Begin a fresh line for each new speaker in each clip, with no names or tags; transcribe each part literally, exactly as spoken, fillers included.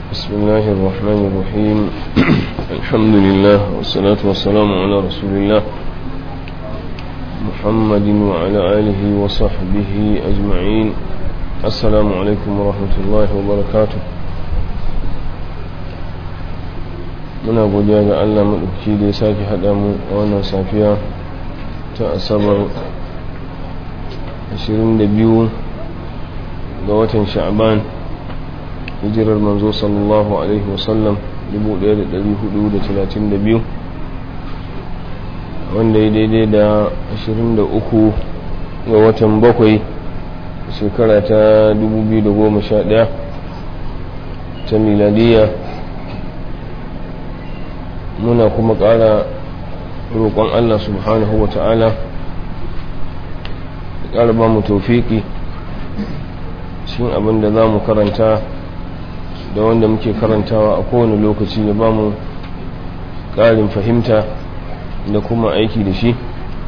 بسم الله الرحمن الرحيم الحمد لله والصلاة والسلام على رسول الله محمد وعلى آله وصحبه أجمعين. السلام عليكم ورحمة الله وبركاته. muna godiya ga Allah maɗauki da ya sake haɗa mu a wannan safiya ta asabar ashirin da biyu ga watan sha'ban, hijirar manzo sallallahu alaihi wasallam dubu ɗaya da ɗari hudu da talatin da biyu, wanda ya daidai da ashirin da uku ga watan bakwai shekara ta dubu biyu da goma sha ɗaya ta miladiyya. Muna kuma ƙara roƙon Allah subhanahu wa ta'ala ya ƙara ba mu tawfiki cikin abin da za mu karanta da wanda muke karantawa a kowane lokaci, ya ba mu ƙarin fahimta da kuma aiki da shi.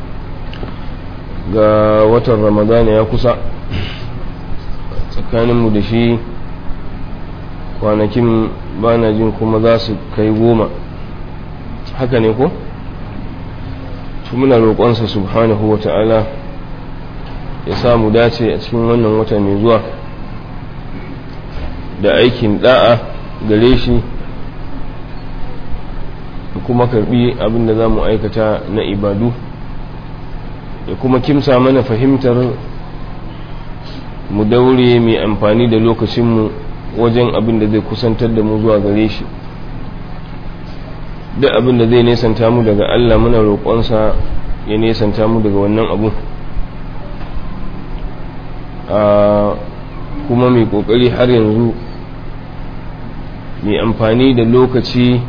Ga watan ramadana ya kusa, tsakaninmu da shi kwanakin bana jin kuma za su kai goma, haka ne ko? Muna roƙonsa subhanahu wa ta'ala ya samu dace a cikin wannan wata mai zuwa da aikin da'a gare shi, da kuma karbi abin da za mu aikata na ibadu, da kuma kimsa mana fahimtar mu daure mai amfani da lokacinmu wajen abin da zai kusantar da mu zuwa gare shi. duk abin da zai nesanta mu daga Allah muna roƙonsa ya nesanta mu daga wannan abu, a kuma mai ƙoƙari har yanzu mai amfani da lokaci,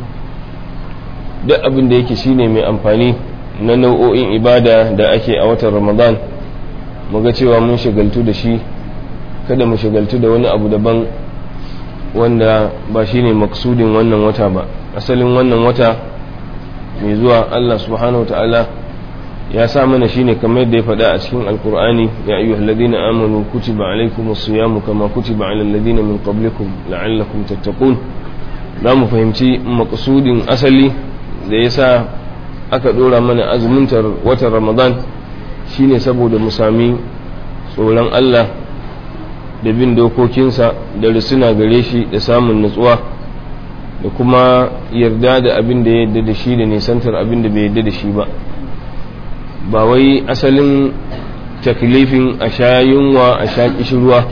duk abin da yake shine mai amfani na nau'o'in ibada da ake a watan Ramadan, muga cewa mun shagaltu da shi, kada mu shagaltu da wani abu daban wanda ba shine maksudin wannan wata ba. Asalin wannan wata mai zuwa Allah subhanahu wa ta'ala ya sa mana shine kamar yadda ya faɗa a cikin alkur'ani, ya ayyuhal ladina amanu kutiba alaykumus siyamu kama kutiba alal ladina min qablikum la'allakum tattaqun. za mu fahimci maksudin asali da ya sa aka ɗora mana azumuntar watan Ramadan shine saboda mu sami tsoron Allah da bin dokokinsa da risuna gare shi da samun nutsuwa, da kuma yarda da abin da ya yarda da shi da nisantar abin da bai yarda da shi ba. Ba wai asalin taklifin a sha yunwa a sha kishirwa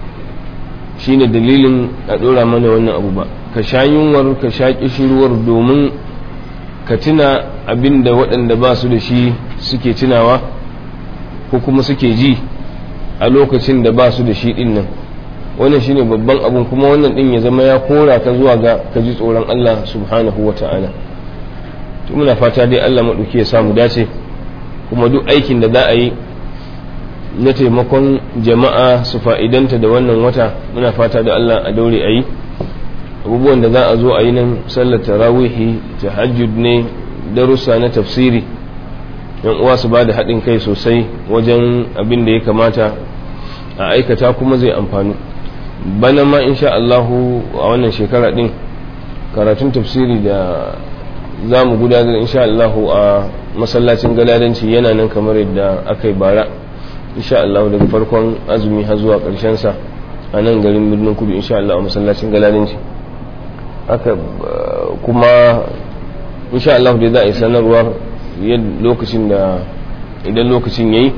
shine dalilin a ɗora mana wannan abu ba. Ka sha yunwar ka sha kishirwar domin ka tuna abin da waɗanda ba su da shi suke tunawa ko kuma suke ji a lokacin da ba su da shi ɗin nan. Wannan shine babban abun, kuma wannan din ya zama ya kora ka zuwa ga ka ji tsoron Allah subhanahu wa ta'ala. To muna fata dai Allah maɗauki ya samu dace, kuma duk aikin da za a yi na taimakon jama'a su fa'idanta da wannan wata muna fata da Allah a daure a yi. Abubuwan da za a zo a yi nan sallar tarawihi, tahajjud ne, darussa na tafsiri, yan uwa su ba da haɗin kai sosai wajen abin da ya kamata a aikata kuma zai amfani. Bana ma insha Allahu a wannan shekara din karatun tafsiri da za mu gudanar insha Allahu a masallacin galadanci yana nan kamar yadda aka yi bara insha Allahu, daga farkon azumi har zuwa ƙarshen sa a nan garin Birnin Kudu insha Allah a masallacin galadanci. Haka kuma insha Allahu dai za a yi sanarwar lokacin da idan lokacin yayi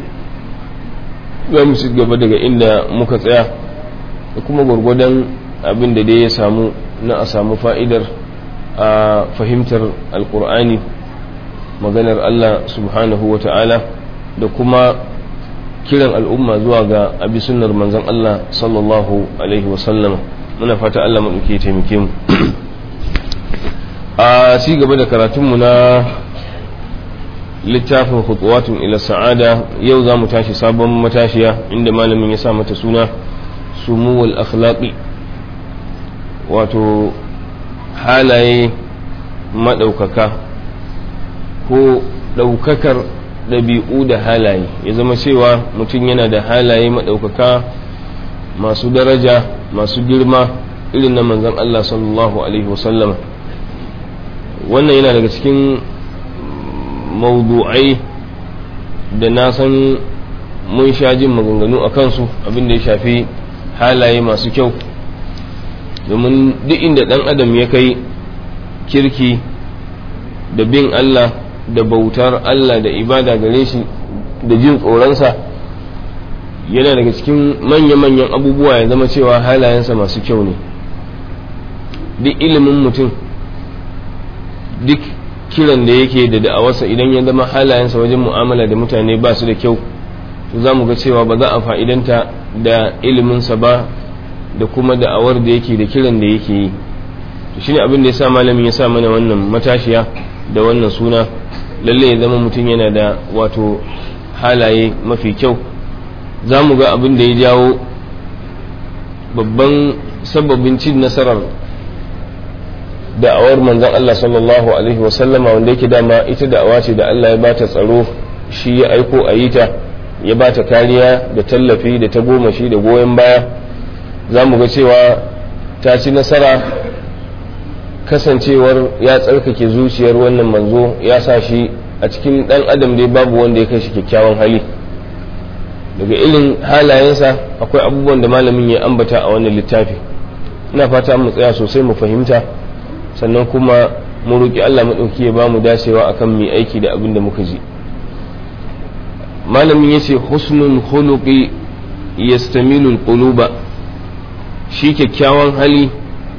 za mu ci gaba daga inda muka tsaya, da kuma gwargwadon abin da dai ya samu na a samu fa'idar a fahimtar alkur'ani, maganar Allah subhanahu wa ta'ala, da kuma kiran al'umma zuwa ga abi sunnar manzon Allah sallallahu alaihi wasallama. Muna fata Allah maɗauki ya taimake mu. A ci gaba da karatunmu na littafin khutuwatun ila sa'ada, yau za mu tashi sabon matashiya inda malamin ya sa mata suna sumuwal akhlaqi, wato halaye maɗaukaka ko ɗaukakar ɗabi'u da halaye. Ya zama cewa mutum yana da halaye maɗaukaka masu daraja masu girma irin na manzon Allah sallallahu alaihi wasallam. Wannan yana daga cikin mawdu'ai da na san mun sha jin maganganu a kansu, abin da ya shafi halaye masu kyau, domin duk inda ɗan adam ya kai kirki da bin Allah da bautar Allah da ibada gare shi da jin tsoronsa, yana daga cikin manya-manyan abubuwa ya zama cewa halayensa masu kyau ne. Duk ilimin mutum, duk kiran da yake da da'awarsa, idan ya zama halayensa wajen mu'amala da mutane ba su da kyau, to za mu ga cewa ba za a fa'idanta da iliminsa ba da kuma da'awar da yake da kiran da yake yi. To shine abin da ya sa malamin ya sa mana wannan matashiya da wannan suna, lalle ya zama mutum yana da wato halaye mafi kyau. Za mu ga abin da ya jawo babban sababin cin nasarar da'awar manzon Allah sallallahu alaihi wasallama, wanda yake dama ita da'awa ce da Allah ya bata tsaro, shi ya aiko a yi ta, ya bata kariya da tallafi da ta goma shi da goyon baya. za mu ga cewa ta ci nasara kasancewar ya tsarkake zuciyar wannan manzo, ya sa shi a cikin dan adam dai babu wanda ya kai shi kyakkyawan hali. Daga irin halayensa akwai abubuwan da malamin ya ambata a wannan littafi. Ina fata mu tsaya sosai mu fahimta, sannan kuma mu roki Allah madauki ya bamu dacewa akan mu aiki da abin da muka ji. Malamin yace husnul khuluqi yastamilu alquluba, shi kyakkyawan hali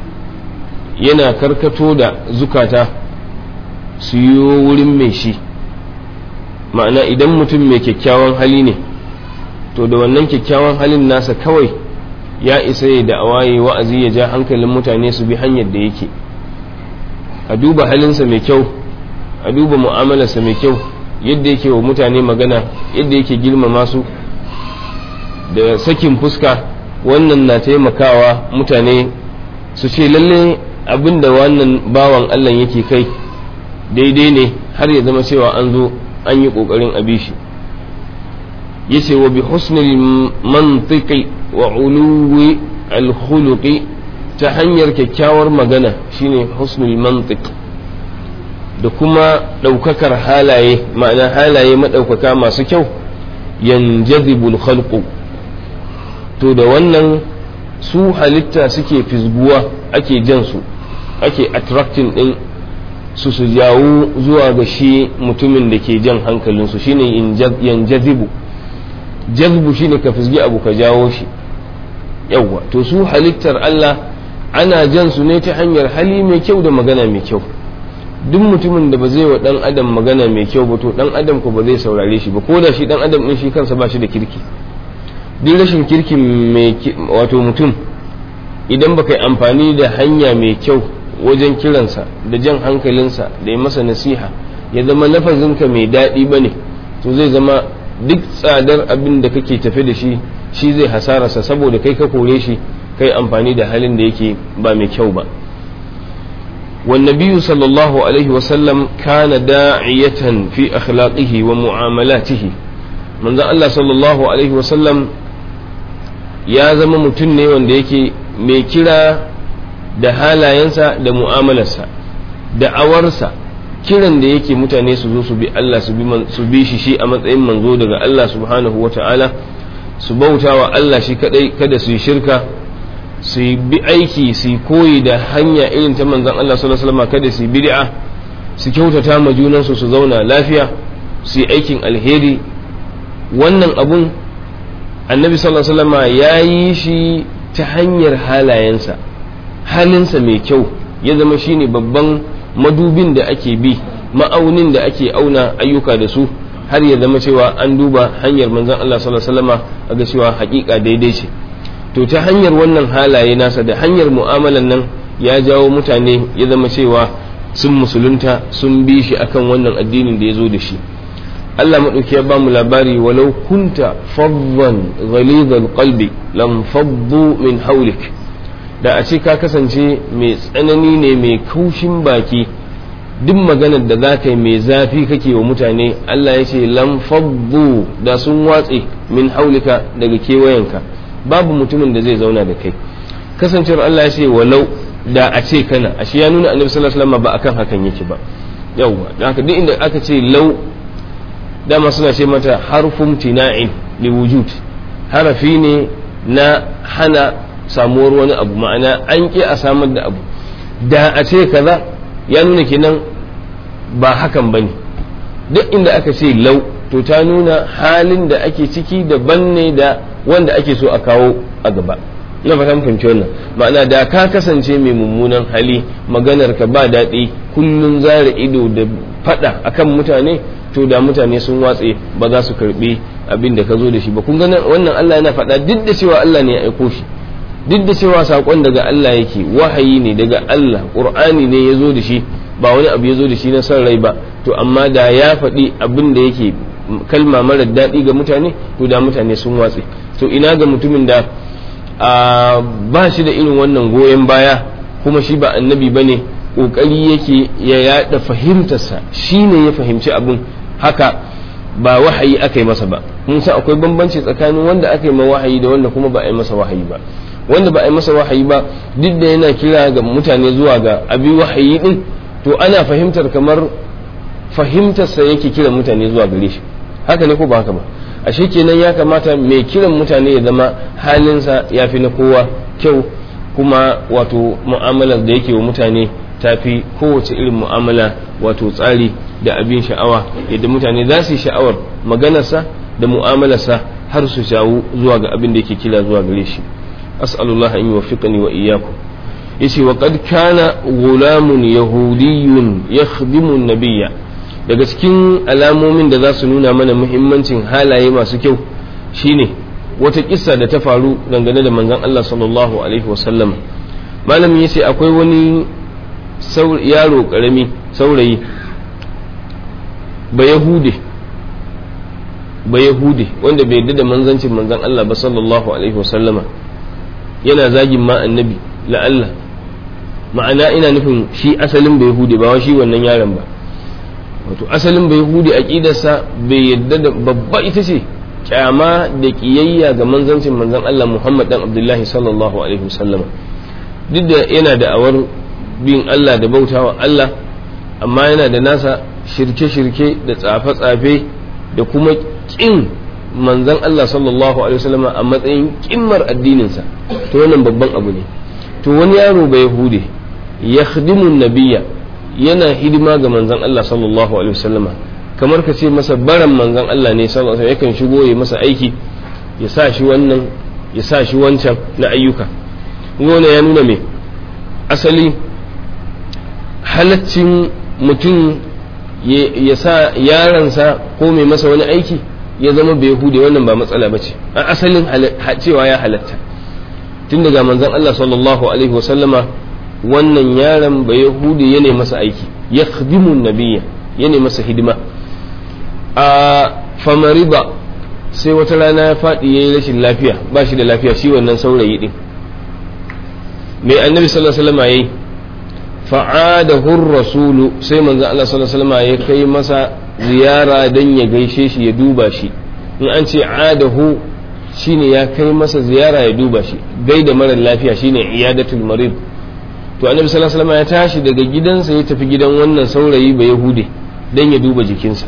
yana karkato da zukata su yi wurin mai shi. Ma'ana idan mutum mai kyakkyawan hali ne, to da wannan kyakkyawan halin nasa kawai ya isa ya da'awa ya wa'azi ya ja hankalin mutane su bi hanyar da yake. A duba halinsa mai kyau, a duba mu'amalarsa mai kyau, yadda yake wa mutane magana, yadda yake girmama su da sakin fuska, wannan na taimakawa mutane su ce lalle abin da wannan bawan Allah yake kai daidai ne, har ya zama cewa an zo an yi ƙoƙarin abi shi. Yace wa bi husnil mantiqi wa uluwi al-khuluqi, ta hanyar kyakkyawar magana shine husnul mantiq, da kuma ɗaukakar halaye, ma'ana halaye maɗaukaka masu kyau, yanjazibul khalqu, to da wannan su halitta suke fisguwa, ake jan su, ake attracting din su su jawo zuwa ga shi mutumin da ke jan hankalinsu, shine yanjazibu. Jazbu shine ka fisgi abu ka jawo shi, yawwa. To su halittar Allah ana jan su ne ta hanyar hali mai kyau da magana mai kyau. Duk mutumin da ba zai wa dan adam magana mai kyau ba, to dan adam ko ba zai saurare shi ba, ko da shi dan adam din shi kansa ba shi da kirki. Duk rashin kirkin mai wato mutum, idan baka yi amfani da hanya mai kyau wajen kiransa da jan hankalinsa da yi masa nasiha, ya zama lafazinka mai daɗi ba ne, to zai zama duk tsadar abin da kake tafe da shi shi zai hasararsa, saboda kai ka kore shi kai amfani da halin da yake ba mai kyau ba. والنبي صلى الله عليه وسلم كان داعية في أخلاقه ومعاملاته. من ذا الله صلى الله عليه وسلم ya zama mutum ne wanda yake mai kira da halayensa da mu'amalarsa da awarsa, kiran da yake mutane su zo su bi Allah, su bi shi shi a matsayin manzo daga Allah subhanahu wata'ala, su bauta wa Allah shi kadai, kada su yi shirka, su bi aiki, su koyi da hanya irin ta manzon Allah sallallahu alaihi wasallam, kada su bid'a, su kyautata ma junansu, su zauna lafiya, su yi aikin alheri. Wannan abun annabi sallallahu alaihi wasallam ya yi shi ta hanyar halayensa, halinsa mai kyau ya zama shine babban madubin da ake bi, ma'aunin da ake auna ayyuka da su, har ya zama cewa an duba hanyar manzon Allah sallallahu alaihi wasallam a ga cewa hakika daidai ce. To ta hanyar wannan halaye nasa da hanyar mu'amalan nan ya jawo mutane, ya zama cewa sun musulunta, sun bi shi akan wannan addinin da ya zo da shi. Allah maɗauki ya ba mu labari, walau kunta faddan ghalidhal qalbi lam faddu min hawlik, da a ce ka kasance mai tsanani ne, mai kaushin baki, duk maganar da za ka yi mai zafi kake wa mutane, Allah ya ce lam faddu, da sun watse min hawlika, daga kewayenka, babu mutumin da zai zauna da kai. kasancewar Allah ya ce walau da a ce kana ashe ya nuna annabi sallallahu alaihi wasallam ba akan hakan yake ba yawwa dan haka duk inda aka ce lau dama suna ce mata harfun tina'in li wujud harafi ne na hana samuwar wani abu ma'ana an ƙi a samar da abu da a ce kaza ya nuna kenan ba hakan bane duk inda aka ce lau to ta nuna halin da ake ciki daban ne da wanda ake so a kawo a gaba ina fata mun fahimci wannan ma'ana da ka kasance mai mummunan hali maganar ka ba daɗi kullun zara ido da fada akan mutane to da mutane sun watse ba za su karbi abin da ka zo da shi ba kun ga wannan Allah yana faɗa duk da cewa Allah ne ya aiko shi duk da cewa sakon daga Allah yake wahayi ne daga Allah Qur'ani ne ya zo da shi ba wani abu ya zo da shi na son rai ba to amma da ya faɗi abin da yake kalma mara daɗi ga mutane to da mutane sun watse to ina ga mutumin da ba shi da irin wannan goyon baya kuma shi ba annabi ba ne ƙoƙari yake ya yaɗa fahimtarsa shi ne ya fahimci abin haka ba wahayi aka yi masa ba mun san akwai bambanci tsakanin wanda aka yi ma wahayi da wanda kuma ba a yi masa wahayi ba wanda ba a yi masa wahayi ba duk da yana kira ga mutane zuwa ga abi wahayi din to ana fahimtar kamar fahimtarsa yake kiran mutane zuwa gare shi haka ne ko ba haka ba ashe kenan ya kamata mai kiran mutane ya zama halinsa ya fi na kowa kyau kuma wato mu'amalar da yake wa mutane ta fi kowace irin mu'amala wato tsari da abin sha'awa yadda mutane za su yi sha'awar maganarsa da mu'amalarsa har su shawo zuwa ga abin da yake kira zuwa gare shi as'alullah an yuwaffiqani wa iyyakum yace wa qad kana gulamun yahudiyyun yakhdimu an-nabiyya daga cikin alamomin da za su nuna mana muhimmancin halaye masu kyau shine wata kissa da ta faru dangane da manzon Allah sallallahu alaihi wasallam malami yace akwai wani yaro karami saurayi ba yahude ba yahude wanda bai yarda da manzancin manzon Allah ba sallallahu alaihi wasallama yana zagin ma annabi la'alla ma'ana ina nufin shi asalin bai yahude ba shi wannan yaron ba wato asalin bai yahudi aqidarsa bai yadda da babba ita ce kyama da kiyayya ga manzancin manzon Allah Muhammad dan Abdullahi sallallahu alaihi wasallam duk da yana da awar bin Allah da bautawa Allah amma yana da nasa shirke-shirke da tsafe-tsafe da kuma kin manzon Allah sallallahu alaihi wasallam a matsayin kimmar addininsa to wannan babban abu ne to wani yaro bai yahudi yakhdimu nabiyya yana hidima ga manzon Allah sallallahu alaihi wasallama kamar ka ce masa baran manzon Allah ne sallallahu alaihi wasallam yakan shigo ya masa aiki ya sa shi wannan ya sa shi wancan na ayyuka wannan ya nuna me asali halaccin mutum ya sa yaransa ko mai masa wani aiki ya zama bai hude wannan ba matsala bace a asalin cewa ya halatta tun daga manzon Allah sallallahu alaihi wasallama wannan yaron ba yahudi ya ne masa aiki ya khdimun nabiyya ya ne masa hidima a famariba sai wata rana ya faɗi ya yi rashin lafiya ba shi da lafiya shi wannan saurayi ɗin mai annabi sallallahu alaihi wasallam yayi fa'adahu rasulu sai manzo Allah sallallahu alaihi wasallam ya kai masa ziyara dan ya gaishe shi ya duba shi in an ce adahu shine ya kai masa ziyara ya duba shi gaida mara lafiya shine iyadatul marid to annabi sallallahu alaihi wasallam ya tashi daga gidansa ya tafi gidan wannan saurayi ba yahude dan ya duba jikinsa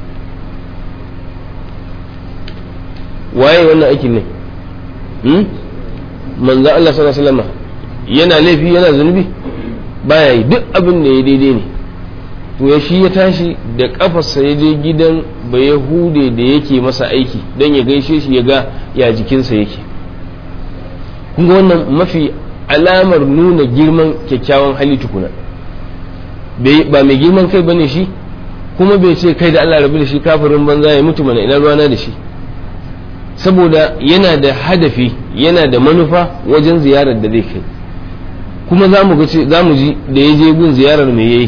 waye wannan aikin ne hmm? manzo Allah sallallahu alaihi wasallam yana laifi yana zunubi baya yi duk abin da ya daidai ne to ya shi ya tashi da kafarsa ya je gidan ba yahude da yake masa aiki dan ya gaishe shi ya ga ya jikinsa yake kun ga wannan mafi alamar nuna girman kyakkyawan hali tukuna ba mai girman kai bane shi kuma bai ce kai da Allah rabu da shi kafirin banza ya mutu mana ina ruwana da shi saboda yana da hadafi yana da manufa wajen ziyarar da zai kai kuma za mu ji da ya je gun ziyarar mai yayi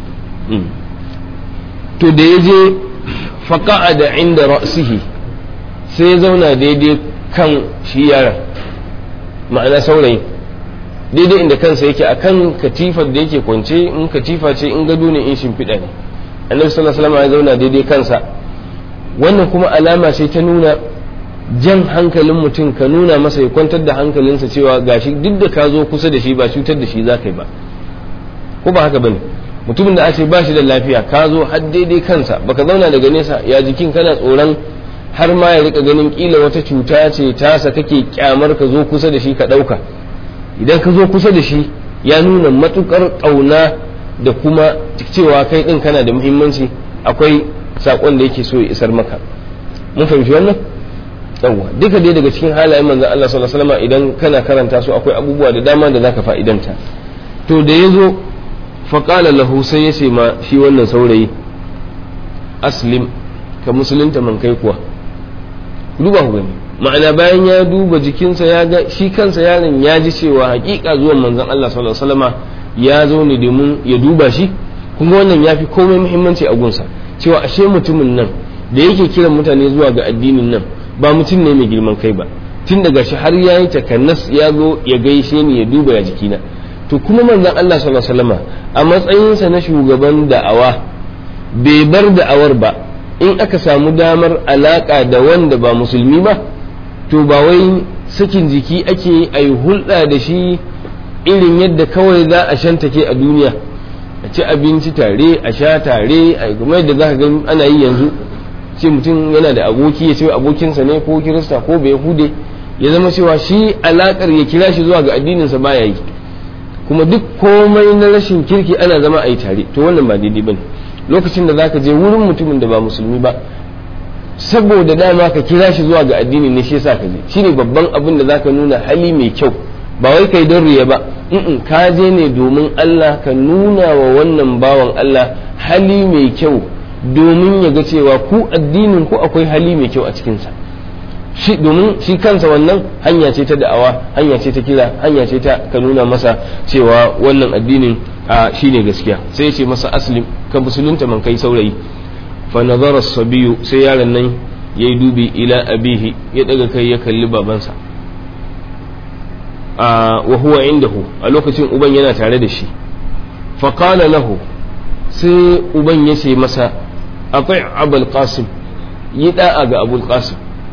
to da ya je faƙa'a da inda ra'sihi sai ya zauna daidai kan shi yaron ma'ana saurayin daidai inda kansa yake akan katifar da yake kwance in katifa ce in gado ne in shimfiɗa ne annabi sallallahu alaihi wasallam ya zauna daidai kansa wannan kuma alama ce ta nuna jan hankalin mutum ka nuna masa ya kwantar da hankalinsa cewa gashi duk da ka zo kusa da shi ba cutar da shi za ka yi ba, ko ba haka bane? mutumin da ake ba shi da lafiya ka zo har daidai kansa baka zauna daga nesa ya jikin kana tsoron har ma ya rika ganin kila wata cuta ce tasa kake kyamar ka zo kusa da shi ka ɗauka. Idan ka zo kusa da shi ya nuna matukar ƙauna da kuma cewa kai ɗin kana da muhimmanci, akwai saƙon da yake so ya isar maka. Mun fahimci wannan? Yawwa duka dai daga cikin halayen manzon Allah sallallahu alaihi wasallam idan kana karanta su akwai abubuwa da dama da zaka fa'idanta. To da yazo fa qala lahu sai yace ma shi wannan saurayi aslim ka musulunta man kai kuwa. Duba ku gani ma'ana bayan ya duba jikinsa ya ga shi kansa yaron ya ji cewa hakika zuwan manzon Allah sallallahu alaihi wasallam ya zo ne domin ya duba shi, kuma wannan ya fi komai muhimmanci a gunsa cewa ashe mutumin nan da yake kiran mutane zuwa ga addinin nan ba mutum ne mai girman kai ba, tun daga shi har ya yi takannas ya zo ya gaishe ni ya duba ya jikina. To kuma manzon Allah sallallahu alaihi wasallam a matsayinsa na shugaban da'awa bai bar da'awar ba in aka samu damar alaka da wanda ba musulmi ba, to ba wai sakin jiki ake a yi hulɗa da shi irin yadda kawai za a shantake a duniya, a ci abinci tare a sha tare a kuma yadda za ka gani ana yi yanzu, ce mutum yana da aboki ya ce abokinsa ne ko kirista ko bai hude ya zama cewa shi alakar ya kira shi zuwa ga addininsa baya yi, kuma duk komai na rashin kirki ana zama a yi tare. To wannan ba daidai bane. Lokacin da zaka je wurin mutumin da ba musulmi ba saboda dama ka kira shi zuwa ga addini ne shi yasa ka je, shine babban abin da zaka nuna hali mai kyau, ba wai kai don riya ba, in ka je ne domin Allah ka nuna wa wannan bawan Allah hali mai kyau domin ya ga cewa ku addinin ku akwai hali mai kyau a cikinsa, shi domin shi kansa wannan hanya ce ta da'awa, hanya ce ta kira, hanya ce ta ka nuna masa cewa wannan addinin a shine gaskiya. Sai ya ce masa aslim ka musulunta man kai saurayi. Fa nazara sabiyu sai yaron nan yayi dubi ila abihi ya daga kai ya kalli babansa a wa huwa indahu a lokacin uban yana tare da shi. Fa qala lahu sai uban ya ce masa atai abul qasim yi da'a ga abul qasim.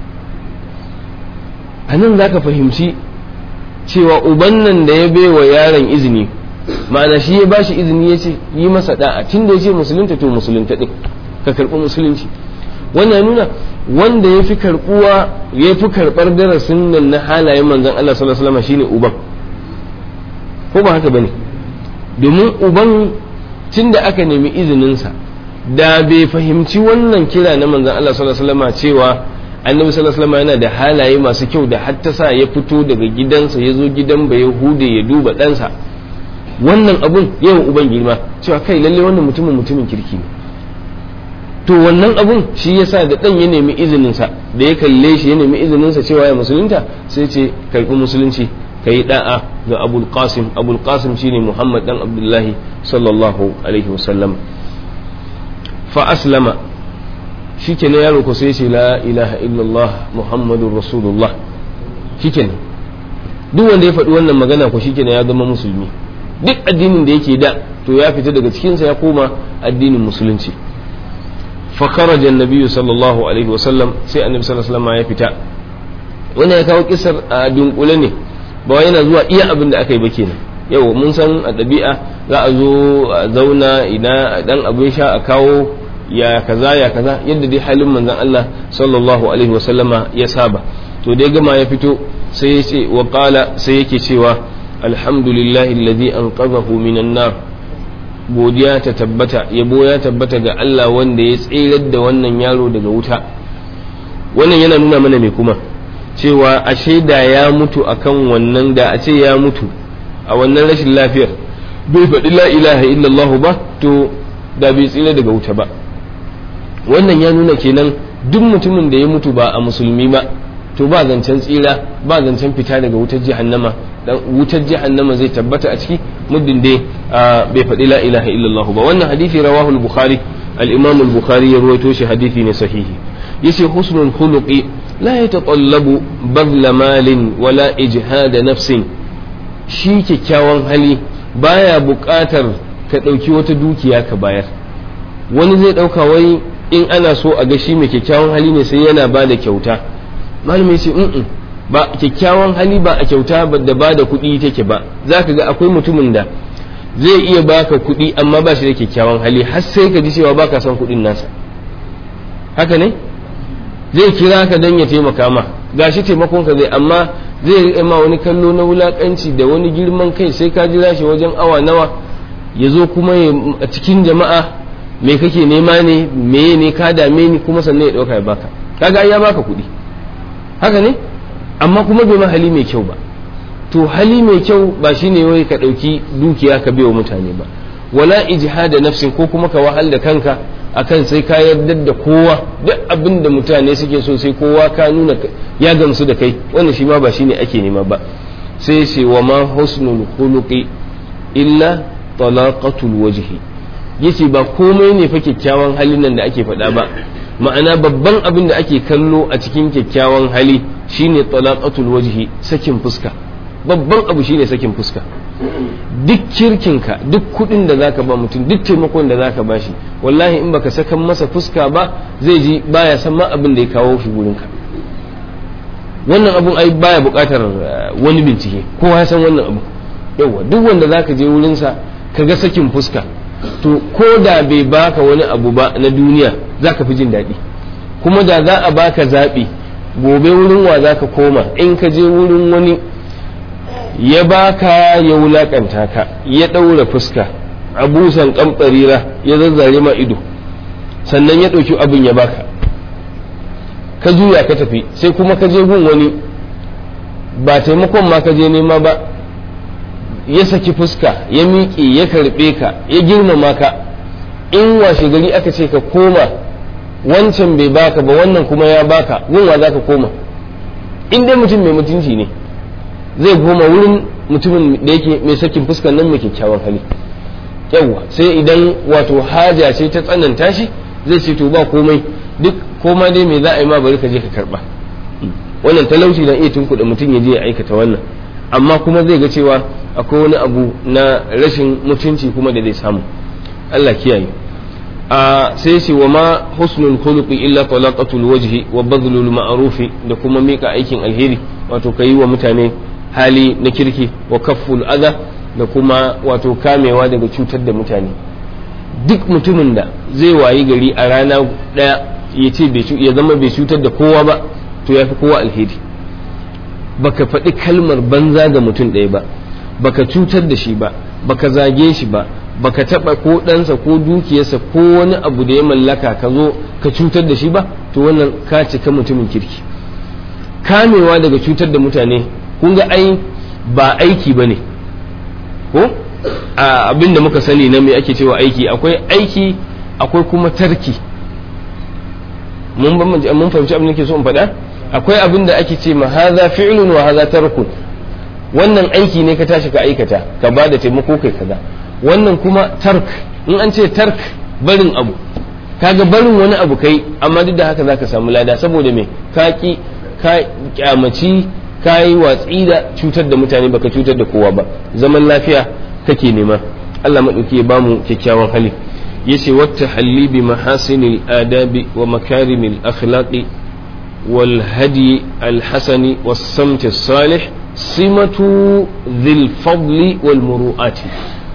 Anan zaka fahimci cewa uban nan da ya baiwa yaron izini, ma'ana shi ya bashi izini ya ce yi masa da'a, tun da ya ce musulunta to musulunta din ka karɓi musulunci. Wannan nuna wanda ya fi karɓuwa ya fi karɓar darasin nan na halayen manzon Allah sallallahu alaihi wasallam shine uban, ko ba haka bane? Domin uban tun da aka nemi izininsa da bai fahimci wannan kira na manzon Allah sallallahu alaihi wasallam cewa annabi sallallahu alaihi wasallam yana da halaye masu kyau da hatta sa ya fito daga gidansa ya zo gidan ba yahude ya duba ɗansa, wannan abun yawan uban girma cewa kai lalle wannan mutumin mutumin kirki ne. To wannan abun shi yasa da dan ya nemi izinin sa, da ya kalle shi ya nemi izinin sa cewa ya musulunta, sai ce karbi musulunci kai da'a ga Abul Qasim. Abul Qasim shine Muhammad dan Abdullahi sallallahu alaihi wasallam. Fa aslama, shikenan yaro ko sai ce la ilaha illallah Muhammadur Rasulullah, shikenan duk wanda ya faɗi wannan magana ko shikenan ya zama musulmi. Duk addinin da yake da to ya fita daga cikinsa ya koma addinin musulunci. Fa kharaja an-nabiy sallallahu alaihi wasallam, sai annabi sallallahu alaihi wasallam ya fita. Wannan ya kawo kisar a dunkule ne, ba yana zuwa iya abin da aka yi ba kenan. Yau mun san a ɗabi'a za a zo a zauna ina dan abin sha a kawo ya kaza ya kaza yadda dai halin manzon Allah sallallahu alaihi wasallama ya saba. To dai gama ya fito sai ya ce wa qala, sai yake cewa alhamdulillahi alladhi anqadhahu minan nar, godiya ta tabbata, yabo ya tabbata ga Allah wanda ya tsirar da wannan yaro daga wuta. Wannan yana nuna mana me kuma cewa ashe da ya mutu akan wannan, da a ce ya mutu a wannan rashin lafiyar bai faɗi la ilaha illallah ba, to da bai tsira daga wuta ba. Wannan ya nuna kenan duk mutumin da ya mutu ba a musulmi ba to ba zancen tsira, ba zancen fita daga wutar jahannama, dan wutar jahannama zai tabbata a ciki muddin dai bai faɗi la ilaha illallah ba. Wannan hadisi rawahu al-bukhari, al-imam al-bukhari ya rawaito shi, hadisi ne sahihi. yace husnul khuluqi la yatatallabu badla malin wala ijhada nafsin, shi kyakkyawan hali baya buƙatar ka ɗauki wata dukiya ka bayar. Wani zai ɗauka wai in ana so a ga shi mai kyakkyawan hali ne sai yana ba da kyauta, malami ya ce in ba kyakkyawan hali ba a kyauta da ba da kuɗi take ba. Za ka ga akwai mutumin da zai iya baka kuɗi amma ba shi da kyakkyawan hali har sai ka ji cewa baka son kuɗin nasa. Haka ne? Zai kira ka don ya taimaka ma, gashi taimakon ka zai, amma zai riƙe ma wani kallo na wulaƙanci da wani girman kai, sai ka jira shi wajen awa nawa ya zo kuma a cikin jama'a me kake nema ne, meye ne ka dame ni, kuma sannan ya ɗauka ya baka. Kaga ai ya baka kuɗi. Haka ne? Amma kuma bai ma hali mai kyau ba. To hali mai kyau ba shine wai ka ɗauki dukiya ka biya mutane ba, wala ijhada nafsin, ko kuma ka wahal da kanka akan sai ka yarda da kowa, duk abin da mutane suke so sai kowa ka nuna ya gamsu da kai, wannan shi ma ba shine ake nema ba. Sai ce wa ma husnul khuluqi illa talaqatul wajhi, yace ba komai ne fa kyakkyawan halin nan da ake faɗa ba, ma'ana babban abin da ake kallo a cikin kyakkyawan hali shine talaqatul wajhi, sakin fuska. Babban abu shine sakin fuska. Duk kirkinka, duk kudin da zaka ba mutum, duk taimakon da zaka bashi, wallahi in baka sakan masa fuska ba zai ji baya san ma abin da ya kawo shi gurinka. Wannan abun ai baya bukatar wani bincike, kowa ya san wannan abu. Yawa duk wanda zaka je wurinsa kaga sakin fuska, to ko da bai baka wani abu ba na duniya zaka fi jin daɗi. Kuma da za a baka zaɓi gobe wurin wa zaka koma, in ka je wurin wani ya baka ya wulakanta ka, ya ɗaura fuska, abusan kamfarira ya zazzare ma ido, sannan ya ɗauki abin ya baka, ka juya ka tafi, sai kuma ka je gun wani ba taimakon ma ka je nema ba, ya saki fuska, ya miƙe, ya karɓe ka, ya girmama ka, in washe gari aka ce ka koma wancan bai baka ba wannan kuma ya baka, gun wa za ka koma? In dai mutum mai mutunci ne zai goma wurin mutumin da yake mai sakin fuskan nan mai kyakkyawan hali. Yawwa sai idan wato haja ce ta tsananta shi zai ce to ba komai, duk koma dai me za a yi ma bari ka je ka karba. Wannan talauci na iya tunkuɗa mutum ya je ya aikata wannan, amma kuma zai ga cewa akwai wani abu na rashin mutunci kuma da zai samu. Allah kiyaye. a sai ce wa ma husnul khuluqi illa talaqatul wajhi wa badlul ma'rufi, da kuma mika aikin alheri, wato kayi wa mutane hali na kirki, wa kafful adha, da kuma wato kamewa daga cutar da mutane. Duk mutumin da zai wayi gari a rana daya ya ce ya zama bai cutar da kowa ba, to ya fi kowa alheri. Baka faɗi kalmar banza ga mutum ɗaya ba, baka cutar da shi ba, baka zage shi ba, baka taɓa ko ɗansa ko dukiyarsa ko wani abu da ya mallaka ka zo ka cutar da shi ba, to wannan ka cika mutumin kirki. Kamewa daga cutar da mutane, kun ga ai ba aiki ba ne ko abin da muka sani na me ake cewa aiki, akwai aiki akwai kuma tarki. mun mun fahimci abin da ke so in faɗa. Akwai abin da ake ce ma haza fi'lun wa haza tarkun, wannan aiki ne ka tashi ka aikata, ka ba da taimako kai kaza. Wannan kuma tark, in an ce tark barin abu, kaga barin wani abu kai, amma duk da haka zaka samu lada, saboda me ka ki ka kyamaci ka yi watsi da cutar da mutane, baka cutar da kowa ba, zaman lafiya kake nema. Allah maɗauki ya bamu kyakkyawan hali. Yace wata halli bi mahasinil adabi wa makarimil akhlaqi wal hadi al hasani was samti salih simatu dhil fadli wal muru'ati.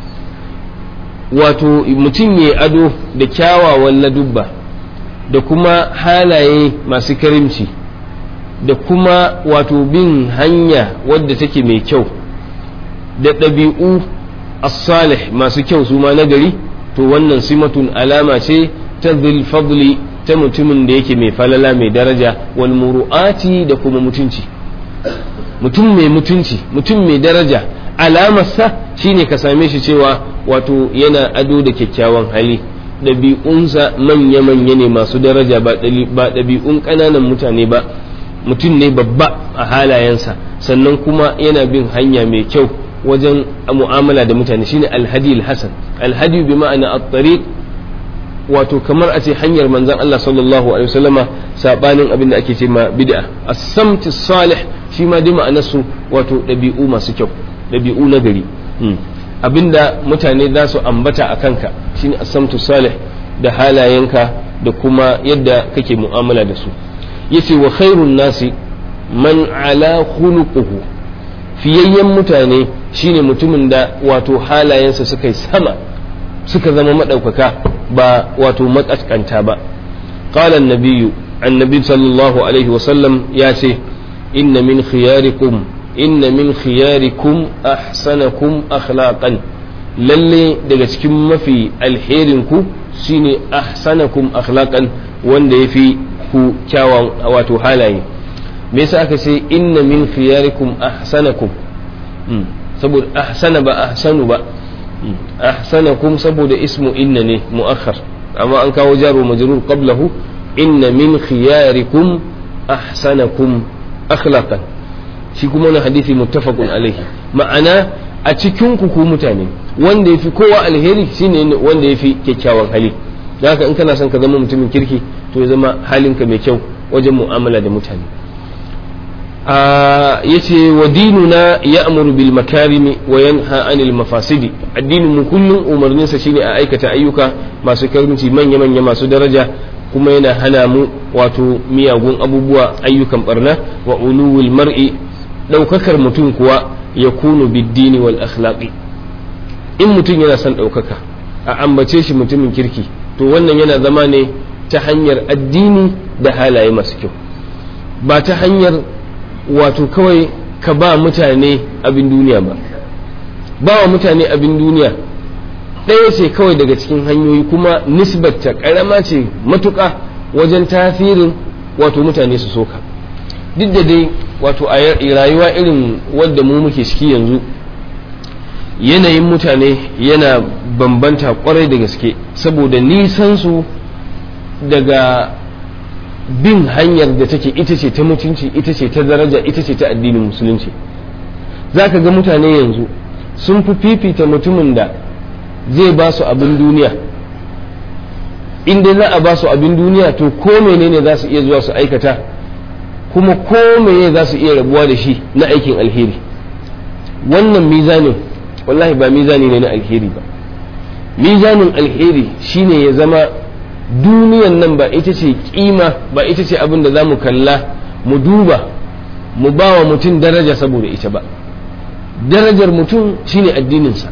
Wato mutum ya ado da kyawawan ladubba da kuma halaye masu karimci, da kuma wato bin hanya wadda take mai kyau, da ɗabi'u as-salih masu kyau su ma nagari, to wannan simatun alama ce ta dhil fadli, ta mutumin da yake mai falala mai daraja, wal muru'ati, da kuma mutunci. Mutum mai mutunci, mutum mai daraja, alamarsa shine ka same shi cewa wato yana ado da kyakkyawan hali, ɗabi'unsa manya-manya ne masu daraja, ba ɗabi'un ƙananan mutane ba, mutum ne babba a halayensa, sannan kuma yana bin hanya mai kyau wajen mu'amala da mutane, shine alhadi alhasan. Alhadi bi ma'ana at-tariq, wato kamar a ce hanyar manzon Allah sallallahu alaihi wasallama, sabanin abin da ake ce ma bid'a. As-samt salih shi ma dai ma'anarsu wato ɗabi'u masu kyau, ɗabi'u na gari, abinda mutane za su ambata a kanka shine as-samtu salih, da halayenka da kuma yadda kake mu'amala da su. Yace wa khairun nasi man ala khuluquhu fiyayyen mutane shine mutumin da wato halayensa suka yi sama suka zama madaukaka ba wato makaskanta ba qala an-nabiyyu annabi sallallahu alaihi wasallam ya ce inna min khiyarikum inna min khiyarikum ahsanakum akhlaqan lalle daga cikin mafi alherin ku shine ahsanakum akhlaqan wanda yafi ku kyawun wato halaye me yasa aka ce inna min khiyarikum ahsanakum saboda ahsana ba ahsanu ba ahsanakum saboda ismu inna ne muakhar amma an kawo jaru majrur qablahu inna min khiyarikum ahsanakum akhlaqan shi kuma na hadisi muttafaqun alaihi ma'ana a cikin ku ku mutane wanda yafi kowa alheri shine wanda yafi kyakkyawan hali haka in kana son ka zama mutumin kirki to ya zama halinka mai kyau wajen mu'amala da mutane yace wa dinuna ya'muru bil makarimi wa yanha 'anil mafasidi addinin mu kullun umarnin sa shine a aikata ayyuka masu karimci manya manya masu daraja kuma yana hana mu wato miyagun abubuwa ayyukan barna wa uluwul mar'i daukakar mutum kuwa yakunu bid-dini wal akhlaqi in mutum yana son daukaka a ambace shi mutumin kirki to wannan yana zama ne ta hanyar addini da halaye masu kyau ba ta hanyar wato kawai ka ba mutane abin duniya ba ba wa mutane abin duniya ɗaya ce kawai daga cikin hanyoyi kuma nisbatta ƙarama ce matuƙa wajen tasirin wato mutane su soka duk da dai wato a rayuwa irin wadda mu muke ciki yanzu yanayin mutane yana bambanta kwarai da gaske saboda nisan su daga bin hanyar da take ita ce ta mutunci ita ce ta daraja ita ce ta addinin musulunci za ka ga mutane yanzu sun fi fifita mutumin da zai ba su abin duniya inda za a ba su abin duniya to ko menene za su iya zuwa su aikata kuma ko menene za su iya rabuwa da shi na aikin alheri wannan mizanin wallahi ba mizani ne na alheri ba mizanin alheri shine ya zama duniyan nan ba ita ce kima ba ita ce abin da za mu kalla mu duba mu ba wa mutum daraja saboda ita ba darajar mutum shine addininsa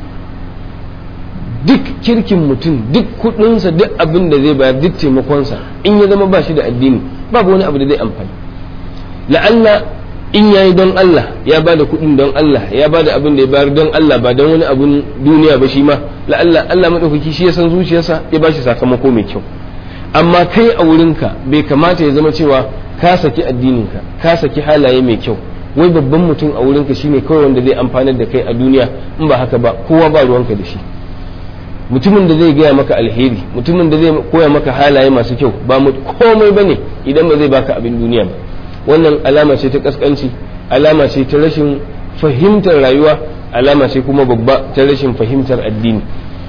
duk kirkin mutum duk kudinsa duk abin da zai bayar duk taimakonsa in ya zama ba shi da addini babu wani abu da zai amfani la'alla in yayi don Allah ya bada kudin don Allah ya bada abin da ya bayar don Allah ba don wani abun duniya ba shi ma la'alla Allah madaukaki shi ya san zuciyarsa ya bashi sakamako mai kyau amma kai a wurinka bai kamata ya zama cewa ka saki addininka ka saki halaye mai kyau wai babban mutum a wurinka shine kawai wanda zai amfanar da kai a duniya in ba haka ba kowa ba ruwanka da shi mutumin da zai gaya maka alheri mutumin da zai koya maka halaye masu kyau ba mu komai bane idan ba zai baka abin duniya ba wannan alama ce ta kaskanci alama ce ta rashin fahimtar rayuwa alama ce kuma babba ta rashin fahimtar addini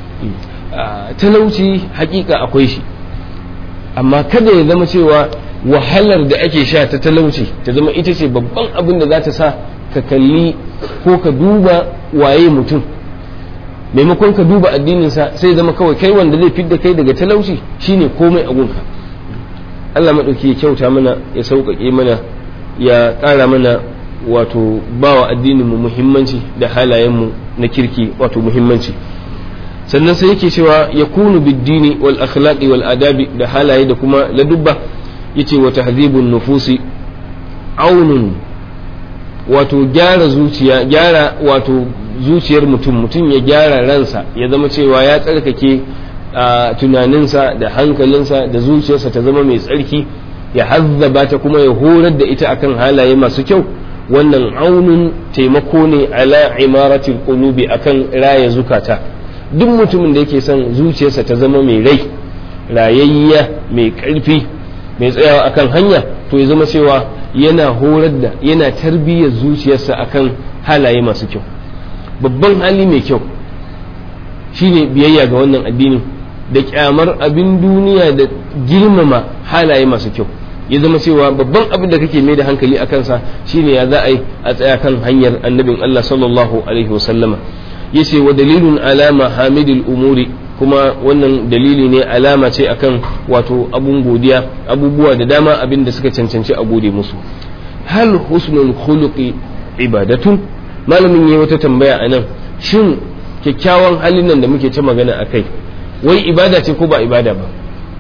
talauci hakika akwai shi amma kada ya zama cewa wahalar da ake sha ta talauci ta zama ita ce babban abin da za ta sa ka kalli ko ka duba waye mutum maimakon ka duba addininsa sai zama kawai kai wanda zai fidda kai daga talauci shine komai a gunka Allah maɗauki ya kyauta mana ya sauƙaƙe mana ya ƙara mana wato bawa addininmu muhimmanci da halayenmu na kirki wato muhimmanci sannan sai yake cewa ya kunu biddini wal akhlaqi wal adabi da halaye da kuma ladubba yace wa tahdhibun nufusi aunun wato gyara zuciya gyara wato zuciyar mutum mutum ya gyara ransa ya zama cewa ya tsarkake a tunaninsa da hankalinsa da zuciyarsa ta zama mai tsarki ya hazzaba ta kuma ya horar da ita akan halaye masu kyau wannan aunin taimako ne ala imaratil qulubi akan raya zukata duk mutumin da yake son zuciyarsa ta zama mai rai rayayya mai karfi mai tsayawa akan hanya to ya zama cewa yana horar da yana tarbiyyar zuciyarsa akan halaye masu kyau babban hali mai kyau shine biyayya ga wannan addinin da kyamar abin duniya da girmama halaye masu kyau ya zama cewa babban abin da kake mai da hankali a kansa shine ya za a yi a tsaya kan hanyar annabin Allah sallallahu alaihi wasallama yace wa dalilun alama hamidul umuri kuma wannan dalili ne alama ce akan wato abun godiya abubuwa da dama abin da suka cancanci a gode musu hal husnul khuluqi ibadatun malamin yayi wata tambaya anan shin kyakkyawan halin nan da muke ta magana akai wai ibada ce ko ba ibada ba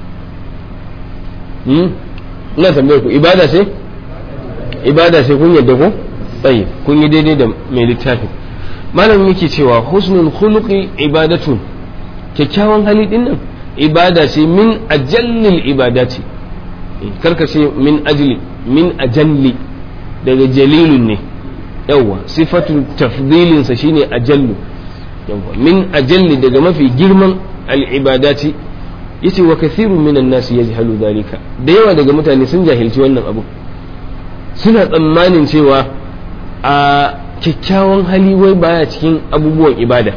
hmm ina tambayar ku ibada ce ibada ce kun yadda ko tsaye kun yi daidai da mai littafin malamin yake cewa husnul khuluqi ibadatun kyakkyawan hali din nan ibada ce min ajallil ibadati karka ce min ajli min ajalli daga jalilun ne yawa sifatu tafdilin sa shine ajallu yawa min ajalli daga mafi girman al ibadati yace wa kathirun minan nasi yajhalu dhalika da yawa daga mutane sun jahilci wannan abu suna tsammanin cewa a kyakkyawan hali wai baya cikin abubuwan ibada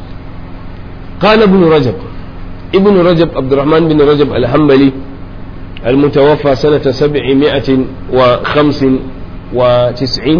qala ibn rajab ibn rajab abdurrahman bin rajab al-hanbali المتوفى سنة سبعمائة وخمس وتسعين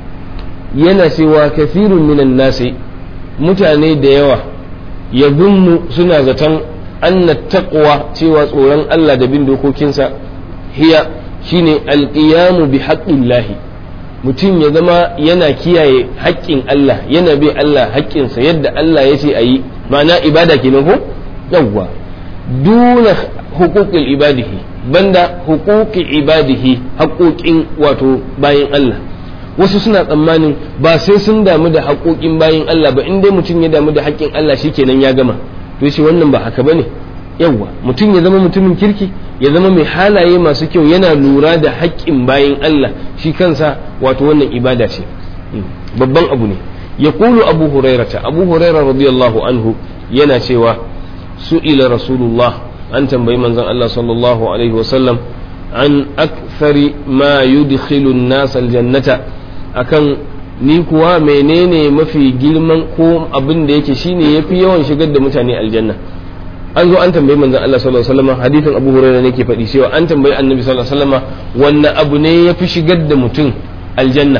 ينسي وكثير من الناس متاني ديوة يظن سنة أن التقوى سوى صورا ألا دبين دوكو كنسا هي شيني القيام بحق الله mutum ya zama yana kiyaye haƙƙin Allah yana bi Allah haƙƙinsa yadda Allah ya ce a yi ma'ana ibada kenan ko yawwa duna huquqil ibadihi banda huquqi ibadihi haƙoƙin wato bayin Allah wasu suna tsammanin ba sai sun damu da haƙoƙin bayin Allah ba in dai mutum ya damu da haƙƙin Allah shikenan ya gama to shi wannan ba haka bane yawwa mutum ya zama mutumin kirki ya zama mai halaye masu kyau yana lura da haƙƙin bayin Allah shi kansa wato wannan ibada ce babban abu ne ya kulu abu hurairata abu huraira radiyallahu anhu yana cewa su'ila rasulullah an tambayi manzon Allah sallallahu alaihi wasallam an akthari ma yudkhilu an-nas al-jannata akan ni kuwa menene mafi girman ko abin da yake shine yafi yawan shigar da mutane aljanna an zo an tambayi manzon Allah sallallahu alaihi wasallam hadithin Abu Hurairah ne ke faɗi cewa an tambayi Annabi sallallahu alaihi wasallam wanne abu ne yafi shigar da mutum aljanna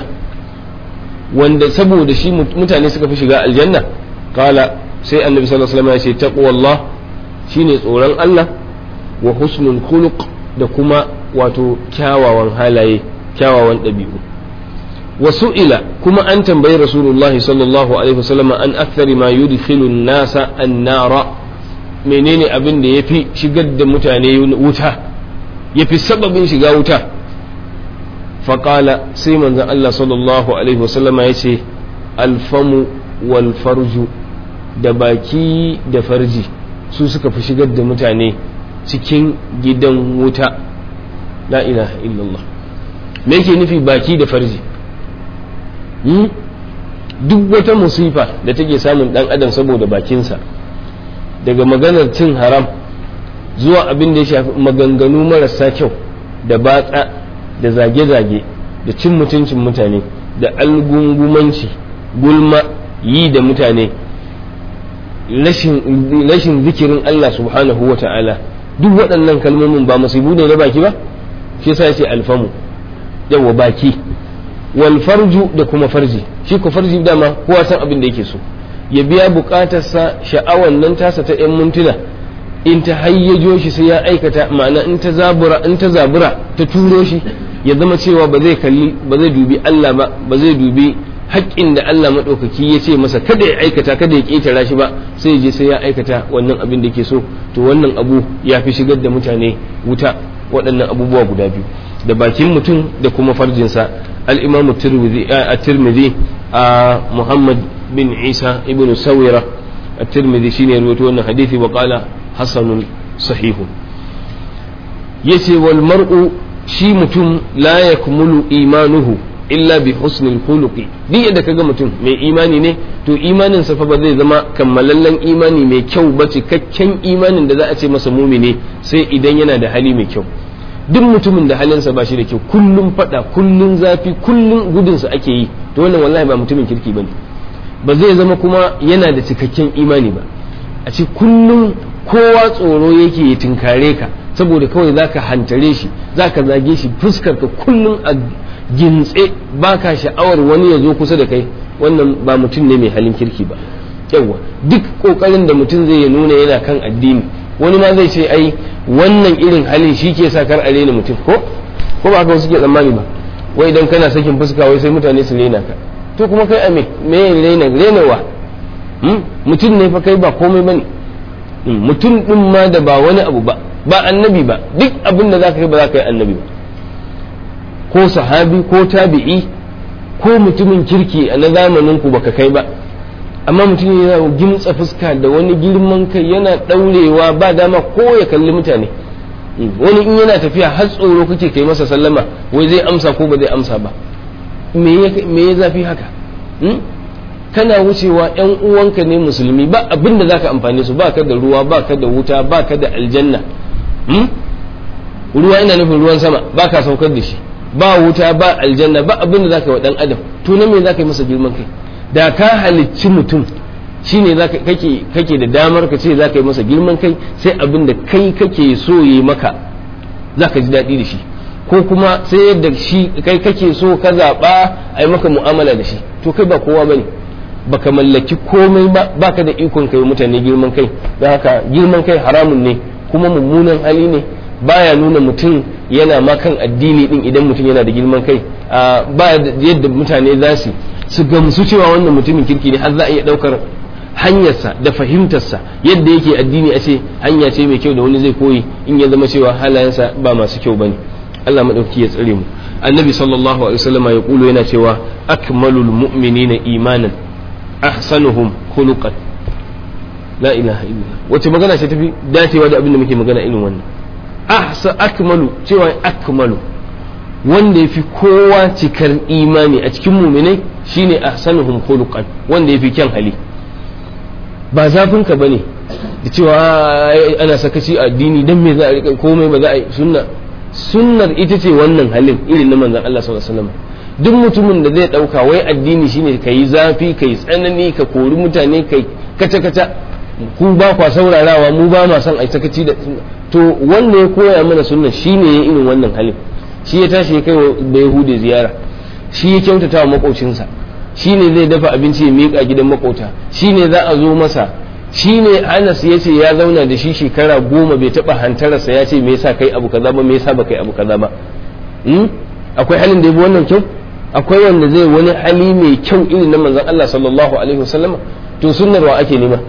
wanda saboda shi mutane suka fi shiga aljanna kala sai Annabi sallallahu alaihi wasallam ya ce taqwallah shine tsoron Allah wa husnul khuluq da kuma wato kyawawan halaye kyawawan ɗabi'u wasu ila kuma an tambayi rasulullahi sallallahu alaihi wasallam an akthari ma yudkhilu an-nasa an-nara menene abin da yafi shigar da mutane wuta yafi sababin shiga wuta faqala sai manzon Allah sallallahu alaihi wasallam ya ce alfamu wal farju da baki da farji su suka fi shigar da mutane cikin gidan wuta la ilaha illallah me yake nufi baki da farji duk wata musifa da take samun dan adam saboda bakinsa daga maganar cin haram zuwa abin da ya shafi maganganu marasa kyau da batsa da zage-zage da cin mutuncin mutane da algungumanci gulma yi da mutane rashin zikirin Allah subhanahu wa ta'ala duk waɗannan kalmomin ba musibu ne na baki ba shi yasa yace alfamu yawa baki wal farju da kuma farji shi ko farji dama kowa san abin da yake so ya biya bukatarsa sha'awan nan tasa ta yan mintuna in ta hayyajo shi sai ya aikata ma'ana in ta zabura in ta zabura ta turo shi ya zama cewa ba zai kalli ba zai dubi Allah ba ba zai dubi haƙƙin da Allah maɗaukaki ya ce masa kada ya aikata kada ya ƙetara shi ba sai je sai ya aikata wannan abin da ke so to wannan abu ya fi shigar da mutane wuta waɗannan abubuwa guda biyu da bakin mutum da kuma farjinsa al-imam at-tirmidhi a muhammad bin isa ibn sawira at-tirmidhi shine rawaito wannan hadisi wa qala hasanun sahihun yace wal mar'u shi mutum la yakmulu imanuhu illa bi husnil khuluqi duk yadda kaga mutum mai imani ne to imanin sa fa ba zai zama kammalallen imani mai kyau ba cikakken imanin da za a ce masa mumini sai idan yana da hali mai kyau duk mutumin da halinsa ba shi da kyau kullum fada kullum zafi kullum gudun sa ake yi to wannan wallahi ba mutumin kirki bane ba zai zama kuma yana da cikakken imani ba a ce kullum kowa tsoro yake ya tinkare ka saboda kawai zaka hantare shi zaka zage shi fuskar ka kullum a gintse ba ka sha'awar wani ya zo kusa da kai wannan ba mutum ne mai halin kirki ba yawa duk kokarin da mutum zai nuna yana kan addini wani ma zai ce ai wannan irin halin shi ke sa kar a rena mutum ko ko ba haka wasu ke tsammani ba wai idan kana sakin fuska wai sai mutane su rena ka. To kuma kai a me me rena renawa mutum ne fa kai ba komai bane, mutum din ma da ba wani abu ba, ba annabi ba, duk abin da zaka kai ba zaka yi annabi ba ko sahabi ko tabi'i ko mutumin kirki a na zamanin ku baka kai ba, amma mutum yana gimtsa fuska da wani girman kai yana daurewa ba dama ko ya kalli mutane. Wani in yana tafiya har tsoro kake kai masa sallama wai zai amsa ko ba zai amsa ba. Me ya zafi haka? Kana wucewa yan uwanka ne musulmi ba abin da zaka amfane su, ba ka da ruwa, ba ka da wuta, ba ka da aljanna. Ruwa ina nufin ruwan sama ba ka saukar da shi, ba wuta ba aljanna, ba abin da zaka wa dan adam. To na me zaka yi masa girman kai? Da ka halicci mutum shine zaka kake kake da damar ka ce zaka yi masa girman kai, sai abin da kai kake so yi maka zaka ji daɗi da shi, ko kuma sai yadda shi kai kake so ka zaɓa a yi maka mu'amala da shi. To kai ba kowa bane, baka mallaki komai ba, baka da ikon kai mutane girman kai. Don haka girman kai haramun ne kuma mummunan hali ne, baya nuna mutum yana ma kan addini din idan mutum yana da girman kai. Ba yadda mutane za su su gamsu cewa wannan mutumin kirki ne har za a iya ɗaukar hanyarsa da fahimtarsa yadda yake addini a ce hanya ce mai kyau da wani zai koyi in ya zama cewa halayensa ba masu kyau bane. Allah madauki ya tsare mu. Annabi sallallahu alaihi wasallam ya kulo yana cewa akmalul mu'minina imanan ahsanuhum khuluqan. La ilaha illallah. Wace magana ce tafi dacewa da abin da muke magana irin wannan? Ahsa akmalu, cewa akmalu wanda yafi kowa cikar imani a cikin mu'minai shine ahsanuhum khuluqan, wanda yafi kyan hali. Ba zafin ka bane da cewa ana sakaci a addini dan me za a rika komai ba za a yi sunna. Sunnar ita ce wannan halin irin na manzon Allah sallallahu alaihi wasallam. Duk mutumin da zai dauka wai addini shine kai zafi kai tsanani ka kori mutane kai kaca kaca ku ba kwa saurarawa mu ba ma son ai sakaci da, to wanda ya koya mana sunna shine ya irin wannan halin. Shi ya tashi ya kai da Yahudi ziyara, shi ya kyautata wa makocinsa, shi ne zai dafa abinci ya miƙa gidan makota, shi ne za a zo masa, shi ne Anas ya ce ya zauna da shi shekara goma bai taɓa hantararsa ya ce me yasa kai abu kaza ba, me yasa ba kai abu kaza ba. Akwai halin da ya bi wannan kyau? Akwai wanda zai wani hali mai kyau irin na manzon Allah sallallahu alaihi wasallama? To sunnar wa ake nema?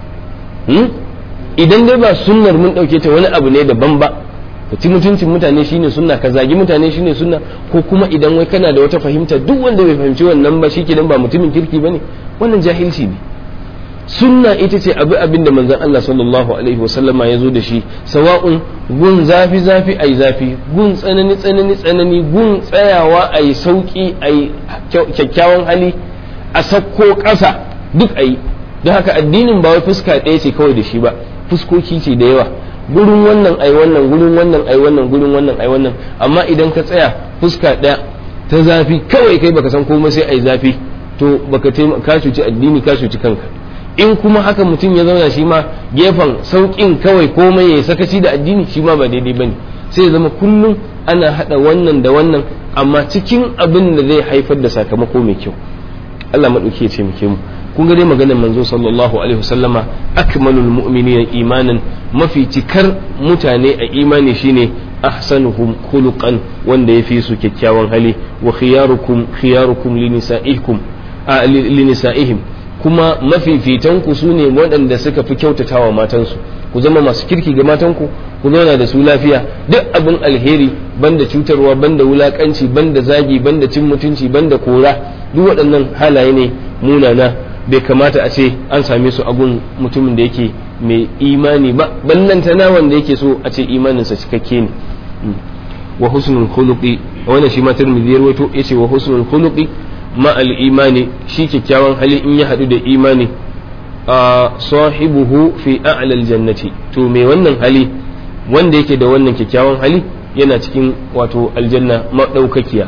Idan dai ba sunnar mun ɗauke ta wani abu ne daban ba, ka ci mutuncin mutane shine sunna, ka zagi mutane shine sunna, ko kuma idan wai kana da wata fahimta duk wanda bai fahimci wannan ba shi kenan ba mutumin kirki bane, wannan jahilci ne. Sunna ita ce abu abin da manzon Allah sallallahu alaihi wasallama ya zo da shi, sawa'un gun zafi zafi ai zafi, gun tsanani tsanani tsanani, gun tsayawa ai sauki ai kyakkyawan hali, a sakko ƙasa duk ai. Don haka addinin ba wai fuska ɗaya ce kawai da shi ba, fuskoki ce da yawa, gurin wannan ai wannan, gurin wannan ai wannan, gurin wannan ai wannan. Amma idan ka tsaya fuska ɗaya ta zafi kawai kai baka san komai sai ai zafi, to baka ka cuci addini ka cuci kanka. In kuma haka mutum ya zauna shi ma gefen sauƙin kawai komai ya sakaci da addini, shi ma ba daidai bane. Sai ya zama kullum ana hada wannan da wannan, amma cikin abin da zai haifar da sakamako mai kyau. Allah madauki ya ce muke mu. Kun ga dai maganar manzo sallallahu alaihi wasallama, akmalul mu'minina imanan, mafi cikar mutane a imani shine ahsanuhum khuluqan, wanda yafi su kyakkyawan hali, wa khiyarukum khiyarukum linisaikum a linisaihim, kuma mafifitanku su ne waɗanda suka fi kyautatawa matansu. Ku zama masu kirki ga matanku, ku zauna da su lafiya, duk abin alheri, banda cutarwa, banda wulakanci, banda zagi, banda cin mutunci, banda kora, duk waɗannan halaye ne munana, bai kamata a ce an same su a gun mutumin da yake mai imani ba, ballantana wanda yake so a ce imaninsa cikakke ne. Wa husnul khuluqi, wannan shi ma Tirmidhi ya rawaito, yace wa husnul khuluqi ma al imani, shi kyakkyawan hali in ya hadu da imani, a sahibuhu fi a'la al jannati, to me wannan hali wanda yake da wannan kyakkyawan hali yana cikin wato aljanna madaukakiya.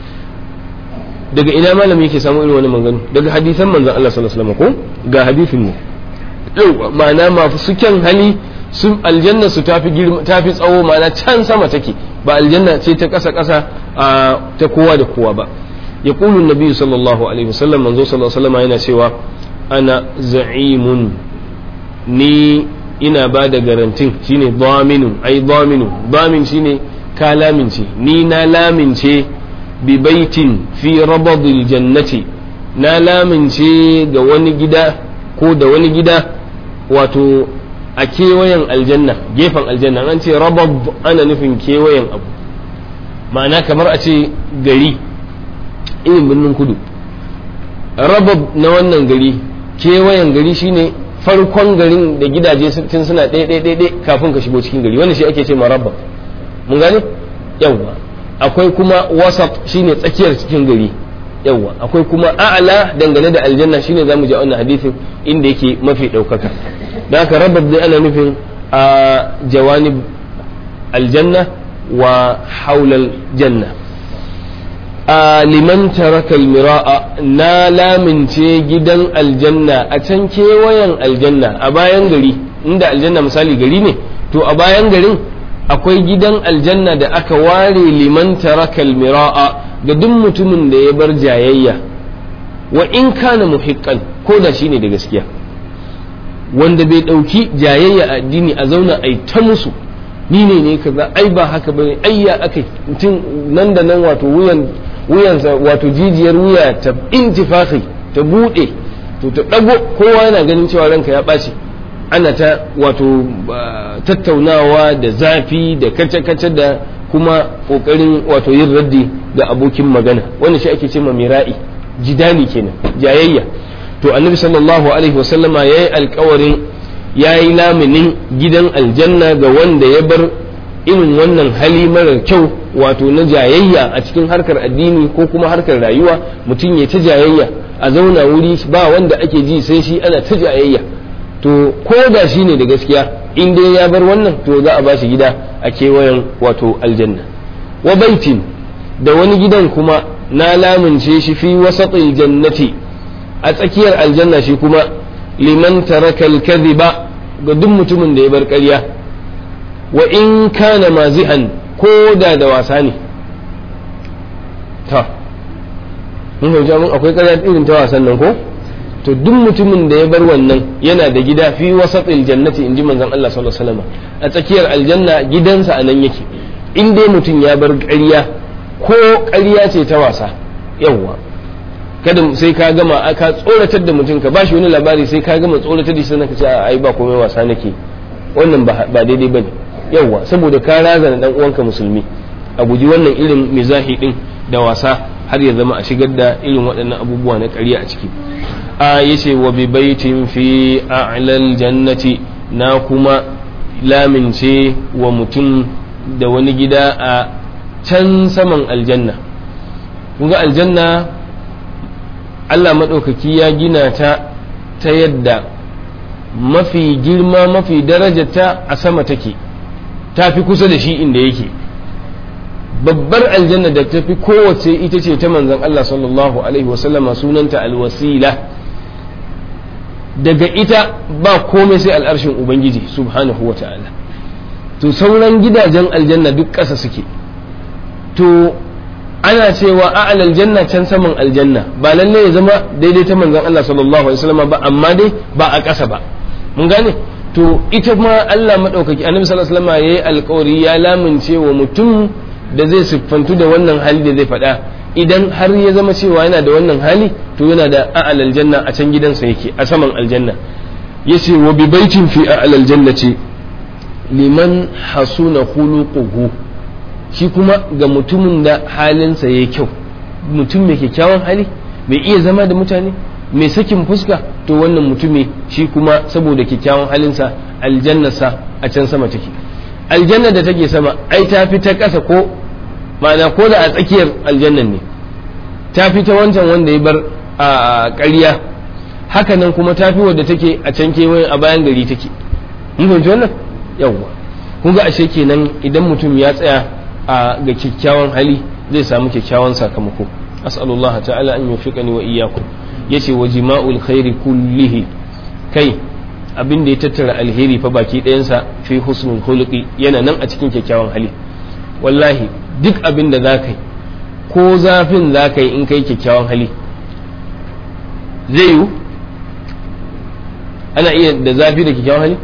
Daga ina malami yake samu irin wani magana? Daga hadisan manzon Allah sallallahu alaihi wasallam, ko ga hadisin ne yau, ma'ana masu kyan hali sun aljanna su tafi girma, tafi tsawo, ma'ana can sama take, ba aljanna ce ta kasa kasa ta kowa da kowa ba. yaqulu an-nabi sallallahu alaihi wasallam, manzo sallallahu alaihi wasallam yana cewa ana za'imun, ni ina ba da garantin, shine daminu, ai daminu, damin shine ka lamince, ni na lamince bi baitin fi rabadil jannati na lamince ga wani gida ko da wani gida wato a kewayen aljanna gefen aljanna an ce rabab ana nufin kewayen abu ma'ana kamar a ce gari irin birnin kudu rabab na wannan gari kewayen gari shine farkon garin da gidaje tun suna ɗaya ɗaya ɗaya kafin ka shigo cikin gari wannan shi ake ce ma rabab mun gane yawwa akwai kuma wasat shine tsakiyar cikin gari yawwa akwai kuma a'la dangane da aljanna shine zamu ji a wannan hadisin inda yake mafi ɗaukaka da haka rabab dai ana nufin a jawanib aljanna wa haulal janna a liman taraka almira'a na lamince gidan aljanna a can kewayen aljanna a bayan gari inda aljanna misali gari ne to a bayan garin akwai gidan aljanna da aka ware liman taraka almira'a ga duk mutumin da ya bar jayayya wa in kana muhiqqan ko da shine da gaskiya wanda bai dauki jayayya a addini a zauna ai ta musu ni ne ne kaza ai ba haka bane ai ya akai mutum nan da nan wato wuyan wuyansa wato jijiyar wuya ta intifafi ta bude to ta dago kowa yana ganin cewa ranka ya ɓaci ana ta wato tattaunawa da zafi da kace-kace da kuma kokarin wato yin raddi da abokin magana wannan shi ake cewa mira'i jidali kenan jayayya to annabi sallallahu alaihi wasallama yayi alƙawarin yayi laminin gidan aljanna ga wanda ya bar irin wannan hali marar kyau wato na jayayya a cikin harkar addini ko kuma harkar rayuwa mutum ya ta jayayya a zauna wuri ba wanda ake ji sai shi ana ta jayayya to ko da shi ne da gaskiya in dai ya bar wannan to za a ba shi gida a kewayen wato aljanna wa baitin da wani gidan kuma na lamince shi fi wasatil jannati a tsakiyar aljanna shi kuma liman taraka al-kadhiba ga duk mutumin da ya bar ƙarya wa in kana mazihan ko da da wasa ne ta mun hujja mun akwai ƙarya irin ta wasan nan ko to duk mutumin da ya bar wannan yana da gida fi wasatil jannati inji manzon Allah sallallahu alaihi wasallam a tsakiyar aljanna gidansa anan yake in dai mutum ya bar ƙarya ko ƙarya ce ta wasa yawwa kada sai ka gama ka tsoratar da mutum ka bashi wani labari sai ka gama tsoratar da shi sannan ka ce ai ba komai wasa nake wannan ba daidai bane yawwa saboda ka razana dan uwanka musulmi a guji wannan irin mizahi din da wasa har ya zama a shigar da irin waɗannan abubuwa na ƙarya a ciki a yace wa bi baitin fi a'lal jannati na kuma lamince wa mutum da wani gida a can saman aljanna kun ga aljanna Allah maɗaukaki ya gina ta ta yadda mafi girma mafi darajata a sama take ta fi kusa da shi inda yake babbar aljanna da ta fi kowace ita ce ta manzon Allah sallallahu alaihi wasallama sunanta alwasila daga ita ba komai sai al'arshin ubangiji subhanahu wa ta'ala to sauran gidajen aljanna duk ƙasa suke to ana cewa a'al aljanna can saman aljanna ba lalle ya zama daidai ta manzon Allah sallallahu alaihi wasallama ba amma dai ba a ƙasa ba mun gane to ita ma Allah madaukaki annabi sallallahu alaihi wasallama yayi alƙawari ya lamince wa mutum da zai siffantu da wannan hali da zai faɗa idan har ya zama cewa yana da wannan hali to yana da a'al aljanna a can gidansa yake a saman aljanna yace wa bi baitin fi a'al aljannati liman hasuna khuluquhu shi kuma ga mutumin da halinsa yayi kyau mutum mai kyakkyawan hali mai iya zama da mutane mai sakin fuska to wannan mutumi shi kuma saboda kyakkyawan halinsa aljannarsa a can sama take aljanna da take sama ai ta fi ta ƙasa ko ma'ana ko da a tsakiyar aljannan ne ta fi ta wancan wanda ya bar a ƙarya hakanan kuma ta fi wadda take a can kewayen a bayan gari take mun fahimci wannan yawwa kun ga ashe kenan idan mutum ya tsaya a ga kyakkyawan hali zai samu kyakkyawan sakamako as'alullah ta'ala an yufiqani wa iyyakum yace wa jima'ul khairi kullihi kai abin da ya tattara alheri fa baki ɗayansa fi husnul khuluqi yana nan a cikin kyakkyawan hali wallahi duk abin da zaka yi ko zafin zaka yi in kai kyakkyawan hali zai yi ana iya da zafi da kyakkyawan hali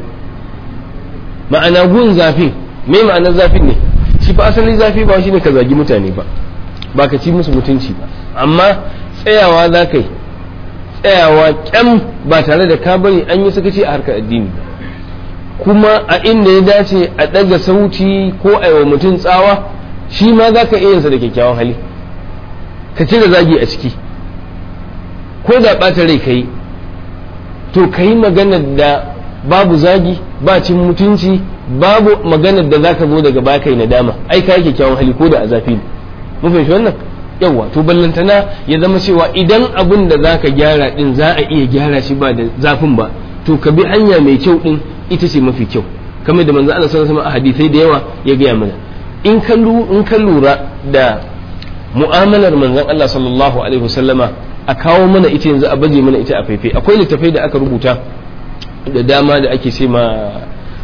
ma'ana gun zafin me ma'anar zafin ne shi fa asali zafi ba shi ne ka zagi mutane ba ba ka ci musu mutunci ba, amma tsayawa za ka yi tsayawa kyam ba tare da ka bari an yi sakaci a harkar addini ba, kuma a inda ya dace a ɗaga sauti ko a yi wa mutum tsawa shi ma za ka iya yinsa da kyakkyawan hali, ka cire zagi a ciki ko da ɓata rai ka yi to ka yi maganar da babu zagi ba cin mutunci babu maganar da za ka zo daga baya kai nadama, ai ka yi kyakkyawan hali ko da a zafi ne. mun fahimci wannan yawa to ballantana ya zama cewa idan abin da za ka gyara din za a iya gyara shi ba da zafin ba, to ka bi hanya mai kyau din ita ce mafi kyau, kamar da manzo Allah sallallahu alaihi wasallam a hadisai da yawa ya gaya mana. in ka in ka lura da mu'amalar manzon Allah sallallahu alaihi wasallama a kawo mana ita yanzu a baje mana ita a faifai. Akwai littafai da aka rubuta da dama da ake ce ma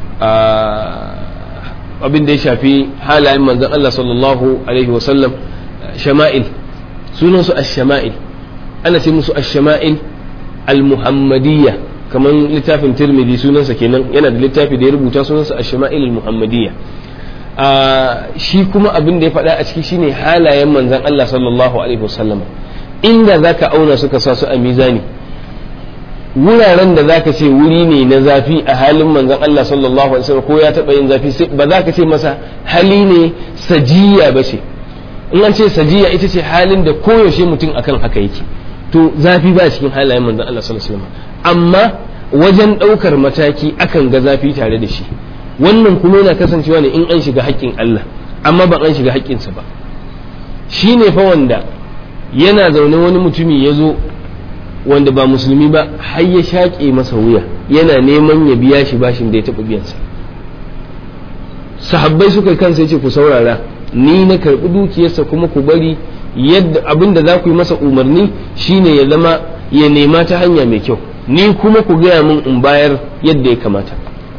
abin da ya shafi halayen manzon Allah sallallahu alaihi wasallam, shama'il, sunansu ash-shama'il, ana ce musu ash-shama'il al-muhammadiyya, kamar littafin Tirmidhi sunansa kenan, yana da littafi da ya rubuta sunansa ash-shama'il al-muhammadiyya. shi kuma abin da ya faɗa a ciki shine halayen manzon Allah sallallahu alaihi wasallam, inda zaka auna suka sa su a mizani, wuraren da zaka ce wuri ne na zafi a halin manzon Allah sallallahu alaihi wasallam ko ya taɓa yin zafi, ba za ka ce masa hali ne sajiya ba ce. in an ce sajiya ita ce halin da koyaushe mutum akan haka yake, to zafi ba cikin halayen manzon Allah sallallahu alaihi wasallam, amma wajen ɗaukar mataki akan ga zafi tare da shi. wannan kuma yana kasancewa ne in an shiga haƙƙin Allah, amma ba an shiga haƙƙinsa ba. shi ne fa wanda yana zaune wani mutumi ya zo wanda ba musulmi ba har ya shaƙe masa wuya yana neman ya biya shi bashin da ya taɓa biyansa. sahabbai suka kansa ya ce ku saurara, ni na karɓi dukiyarsa kuma ku bari yadda abin da za ku yi masa umarni shine ya zama ya nema ta hanya mai kyau, ni kuma ku gaya min in bayar yadda ya kamata.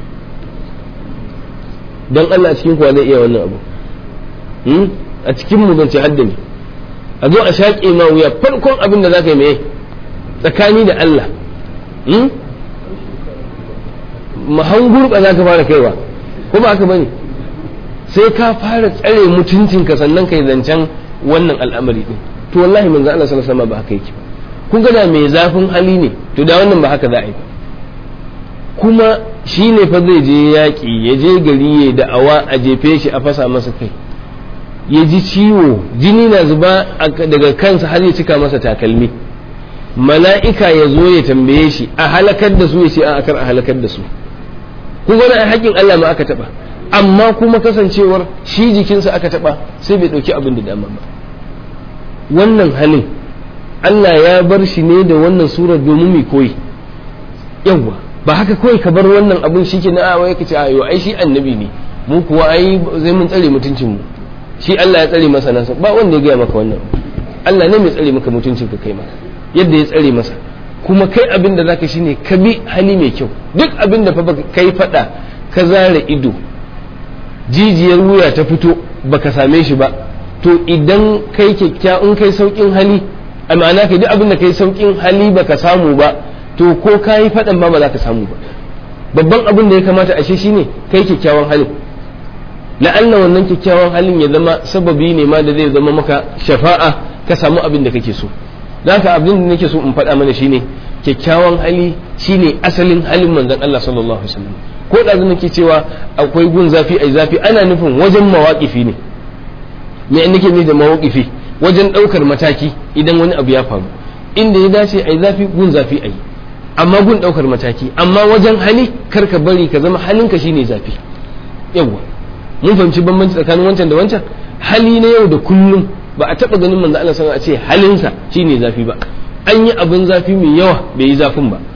don Allah a cikin kuwa zai iya wannan abu? a cikin mu zance hadda ne a zo a shaƙe ma wuya, farkon abin da za ka yi mai tsakani da Allah mahangurba za ka fara kaiwa ko ba haka bane? sai ka fara tsare mutuncinka sannan kai zancen wannan al'amari din. to wallahi manzo Allah sallallahu alaihi wasallam ba haka yake ba. kun ga da mai zafin hali ne to da wannan ba haka za a yi ba. kuma shi ne fa zai je yaƙi ya je gari ya da'awa a jefe shi a fasa masa kai, ya ji ciwo jini na zuba daga kansa har ya cika masa takalmi, mala'ika ya zo ya tambaye shi a halakar da su ya ce a kar a halakar da su. kun ga a haƙƙin Allah ma aka taɓa, amma kuma kasancewar shi jikinsa aka taɓa sai bai ɗauki abin da dama ba. wannan halin Allah ya bar shi ne da wannan surar domin mai koyi. yawwa ba haka kawai ka bar wannan abin shi ke na awa yake ce ayo ai shi annabi ne mu kuwa ai zai mun tsare mutuncin mu, shi Allah ya tsare masa nasa, ba wanda ya gaya maka wannan. Allah ne mai tsare maka mutuncin ka kai ma yadda ya tsare masa, kuma kai abin da zaka shine ka bi hali mai kyau. duk abin da fa kai fada ka zare ido jijiyar wuya ta fito baka same shi ba, to idan kai kyakkyawan kai saukin hali, a ma'ana kai duk abin da kai saukin hali baka samu ba, to ko ka yi faɗan ba ba za ka samu ba. babban abin da ya kamata ashe shine kai kyakkyawan halin, la'alla wannan kyakkyawan halin ya zama sababi ne ma da zai zama maka shafa'a ka samu abin da kake so. don haka abin da nake so in faɗa mana shine kyakkyawan hali shine asalin halin manzon Allah sallallahu alaihi wasallam. ko da nake cewa akwai gun zafi ai zafi, ana nufin wajen mawaƙifi ne. me nake nufi da mawaƙifi? wajen ɗaukar mataki idan wani abu ya faru, inda ya dace ai zafi gun zafi ai, amma gun ɗaukar mataki. amma wajen hali kar ka bari ka zama halinka shine zafi. yawwa mun fahimci bambanci tsakanin wancan da wancan. hali na yau da kullum ba a taɓa ganin manzo Allah sallallahu alaihi wasallam a ce halinsa shine zafi ba. an yi abin zafi mai yawa bai yi zafin ba.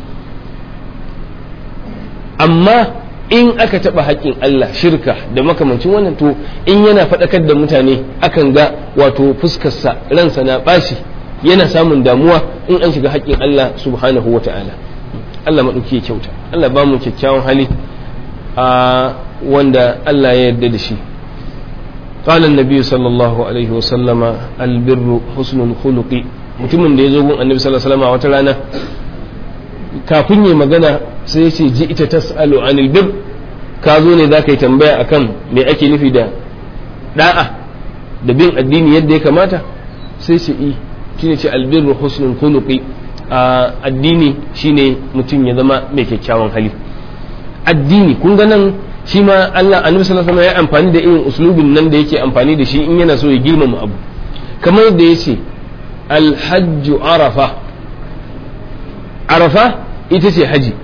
amma in aka taɓa haƙƙin Allah, shirka da makamancin wannan, to in yana faɗakar da mutane akan ga wato fuskarsa ransa na ɓaci, yana samun damuwa in an shiga haƙƙin Allah subhanahu wa ta'ala. Allah maɗauki ya kyauta, Allah ba mu kyakkyawan hali a wanda Allah ya yarda da shi. قال النبي صلى الله عليه وسلم البر حسن الخلق. mutumin da ya zo gun annabi sallallahu alaihi wasallam wata rana, kafin ya magana sai ya ce ji ita tas'alu anil bir, ka zo ne za ka yi tambaya akan me ake nufi da da'a da bin addini yadda ya kamata. sai ce i shine ce albirru husnul khuluqi addini shine mutum ya zama mai kyakkyawan hali. Addini kun ga nan shi ma Allah annabi sallallahu alaihi wasallam ya amfani da irin uslubin nan da yake amfani da shi in yana so ya girmama abu, kamar yadda yace alhajju arafa. Arafa ita ce haji,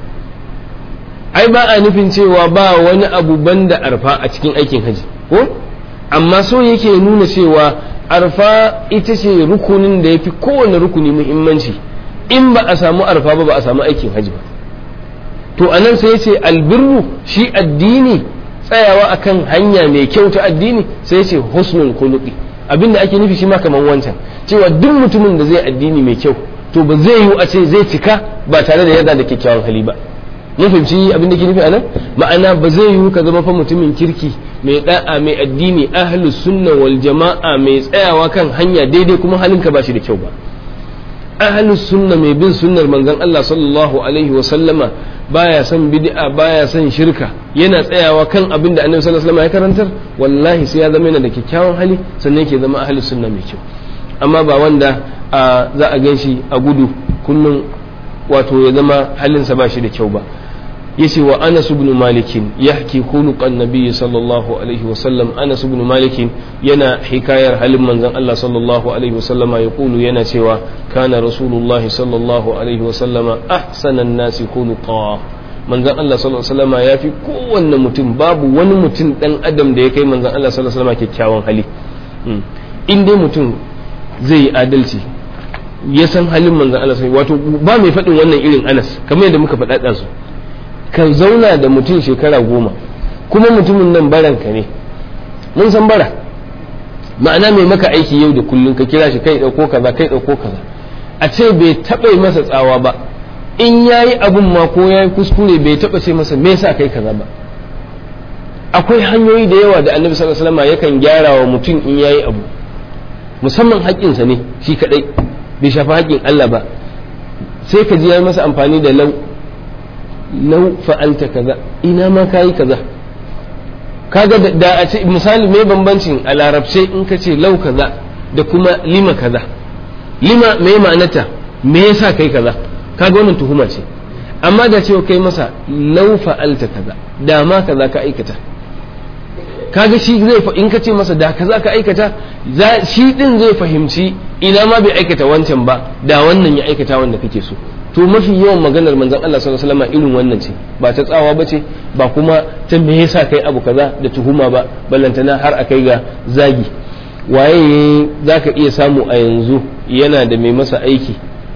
ai ba a nufin cewa ba wani abu banda arfa a cikin aikin haji ko, amma so yake nuna cewa arfa ita ce rukunin da ya fi kowane rukuni muhimmanci, in ba a samu arfa ba ba a samu aikin haji ba. To anan sai ya ce albirru shi addini, tsayawa akan hanya mai kyau ta addini, sai ya ce husnul khuluqi. Abinda ake nufi shi ma kaman wancan, cewa duk mutumin da zai addini mai kyau to ba zai yiwu a ce zai cika ba tare da yadda da kyakkyawan hali ba. Mun fahimci abin da ke nufi anan, ma'ana ba zai yiwu ka zama fa mutumin kirki mai da'a mai addini ahlus sunna wal jama'a mai tsayawa kan hanya daidai kuma halinka ba shi da kyau ba. Ahlus sunna mai bin sunnar manzon Allah sallallahu alaihi wa sallama baya son bid'a baya son shirka, yana tsayawa kan abin da Annabi sallallahu alaihi wasallam ya karantar, wallahi sai ya zama yana da kyakkyawan hali sannan yake zama ahlus sunna mai kyau. Amma ba wanda za a ganshi a gudu kullum wato ya zama halinsa ba shi da kyau ba. yace wa Anas ibn Malik yahki khuluqan nabiy sallallahu alaihi wasallam. Anas ibn Malik yana hikayar halin manzon Allah sallallahu alaihi wasallama, ya kulu yana cewa kana rasulullah sallallahu alaihi wasallama ahsanan nasi khuluqa. Manzon Allah sallallahu alaihi wasallama yafi kowanne mutum, babu wani mutum dan adam da ya kai manzon Allah sallallahu alaihi wasallama kyakkyawan hali. In dai mutum zai yi adalci ya san halin manzon Allah sallallahu alaihi wasallam, wato ba mai faɗin wannan irin Anas kamar yadda muka faɗa ɗansu. Ka zauna da mutum shekara goma kuma mutumin nan baranka ne, mun san bara ma'ana mai maka aiki yau da kullum, ka kira shi kai ɗauko kaza kai ɗauko kaza, a ce bai taɓa masa tsawa ba, in yayi abun ma ko yayi kuskure bai taɓa ce masa me yasa kai kaza ba. Akwai hanyoyi da yawa da Annabi sallallahu alaihi wasallam yakan gyara wa mutum in yayi abu, musamman haƙƙinsa ne shi kadai, bai shafi haƙƙin Allah ba, sai ka ji yayi masa amfani da lau lau fa'alta kaza, ina ma kayi kaza. Kaga da a ce misali mai bambancin a larabce in ka ce lau kaza da kuma lima kaza. Lima mai ma'anata me yasa kai kaza, kaga wannan tuhuma ce. Amma da cewa kai masa lau fa'alta kaza, da ma kaza ka aikata, kaga shi zai in ka ce masa da kaza ka aikata, shi din zai fahimci ina ma bai aikata wancan ba, da wannan ya aikata wanda kake so. To mafi yawan maganar manzon Allah sallallahu alaihi wasallam irin wannan ce, ba ta tsawa ba ce, ba kuma ta me yasa kai abu kaza da tuhuma ba, ballantana har a kai ga zagi. Waye zaka iya samu a yanzu yana da mai masa aiki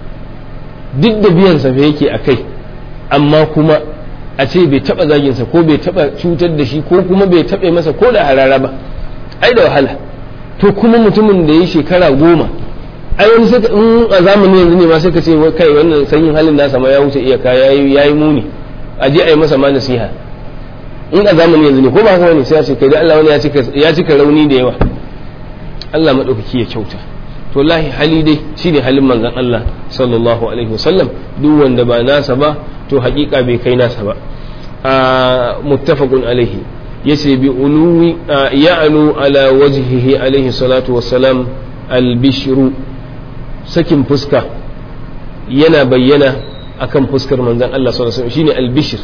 duk da biyan sa fa yake akai, amma kuma a ce bai taba zagin sa ko bai taba cutar da shi ko kuma bai tabe masa ko da harara ba, ai da wahala. To kuma mutumin da ya shekara goma, ai wani sai in a zamanin yanzu ne ma sai ka ce kai wannan sanyin halin nasa ma ya wuce iyaka, yayi yayi muni, a je a yi masa ma nasiha. In a zamanin yanzu ne ko ba haka ne, sai ya ce kai da Allah wani ya cika ya cika rauni da yawa. Allah madaukaki ya kyauta. To wallahi hali dai shine halin manzon Allah sallallahu alaihi wasallam, duk wanda ba nasa ba to hakika bai kai nasa ba. a muttafaqun alaihi, yace bi uluwi ya'lu ala wajhihi alaihi salatu wassalam al-bishru, sakin fuska yana bayyana akan fuskar manzon Allah sallallahu alaihi wasallam, shine al-bishr.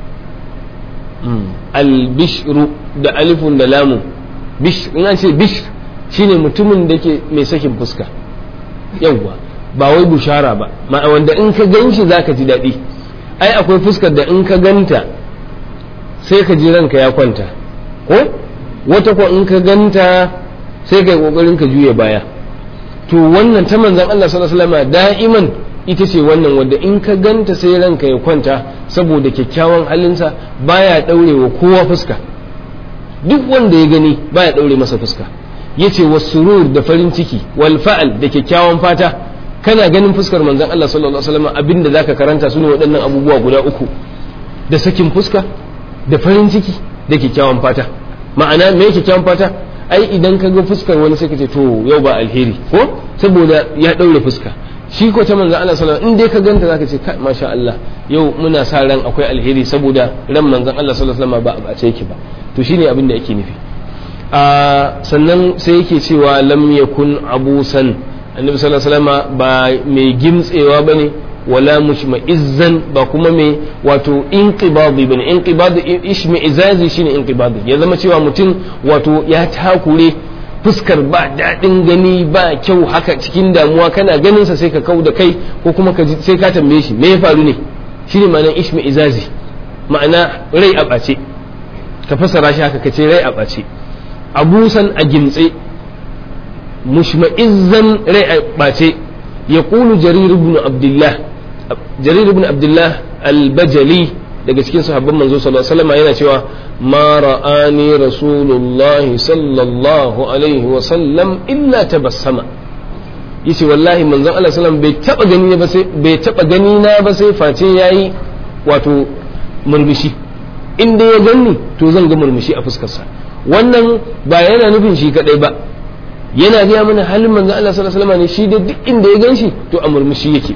Al-bishru da alifun da lamun, bishr in an ce bishr shine mutumin da ke mai sakin fuska, yawwa ba wai bushara ba, ma wanda in ka ganshi zaka ji daɗi. Ai akwai fuskar da in ka ganta sai ka ji ranka ya kwanta, ko wata ko in ka ganta sai kai kokarin ka juye baya. To wannan ta manzon Allah sallallahu alaihi wasallam da'iman ita ce wannan wanda in ka ganta sai ranka ya kwanta, saboda kyakkyawan halinsa baya daurewa kowa fuska, duk wanda ya gani baya daure masa fuska. Yace wasurur da farin ciki, wal fa'al da kyakkyawan fata. Kana ganin fuskar manzon Allah sallallahu alaihi wasallam abinda zaka karanta sune waɗannan abubuwa guda uku, da sakin fuska, da farin ciki, da kyakkyawan fata. Ma'ana me kyakkyawan fata? Ai idan ka ga fuskar wani sai ka ce to yau ba alheri, ko saboda ya daure fuska. Shi ko ta manzon Allah sallallahu alaihi wasallam in dai ka ganta zaka ce kai masha Allah yau muna sa ran akwai alheri, saboda ran manzon Allah sallallahu alaihi wasallam ba a bace yake ba. To shine abin da yake nufi. a sannan sai yake cewa lam yakun abusan annabi sallallahu alaihi wasallam ba mai gimtsewa bane wala mushma'izzan ba kuma mai wato inqibadi bane inqibadi ishma'izazi shine inqibadi ya zama cewa mutum wato ya takure fuskar ba daɗin gani ba kyau haka cikin damuwa kana ganin sa sai ka kau da kai ko kuma ka sai ka tambaye shi me ya faru ne shine ma'anar ishma'izazi ma'ana rai a ɓace ka fassara shi haka ka ce rai a ɓace abusan a gimtse mushma'izzan rai a ɓace ya ƙulu jarir ibn abdullah jarir ibn abdullah al-bajali daga cikin sahabban manzo sallallahu alaihi wasallam yana cewa ma ra'ani rasulullah sallallahu alaihi wasallam illa tabassama yace wallahi manzon Allah sallallahu alaihi wasallam bai taba gani ba sai bai taba gani na ba sai face yayi wato murmushi in dai ya ganni to zan ga murmushi a fuskarsa wannan ba yana nufin shi kadai ba yana gaya mana halin manzon Allah sallallahu alaihi wasallam ne shi da duk inda ya ganshi to a murmushi yake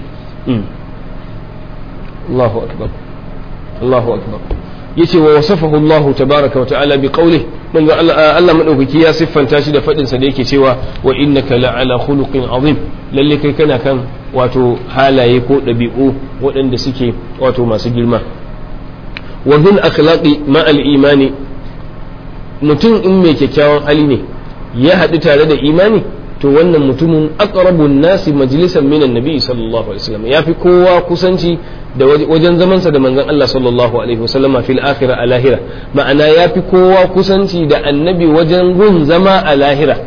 Allahu akbar Allahu akbar yace wa wasafahu Allah tabaaraka wa ta'ala bi qawli manzo Allah Allah madaukaki ya siffanta shi da fadin sa da yake cewa wa innaka la'ala khuluqin azim lalle kai kana kan wato halaye ko dabi'u waɗanda suke wato masu girma wa bil akhlaqi ma al imani mutum in mai kyakkyawan hali ne ya haɗu tare da imani to wannan mutumin aqrabun nasi majlisan minan nabi sallallahu alaihi wasallam yafi kowa kusanci da wajen zaman sa da manzon Allah sallallahu alaihi wasallam fil akhirah a lahira ma'ana yafi kowa kusanci da annabi wajen gun zama a lahira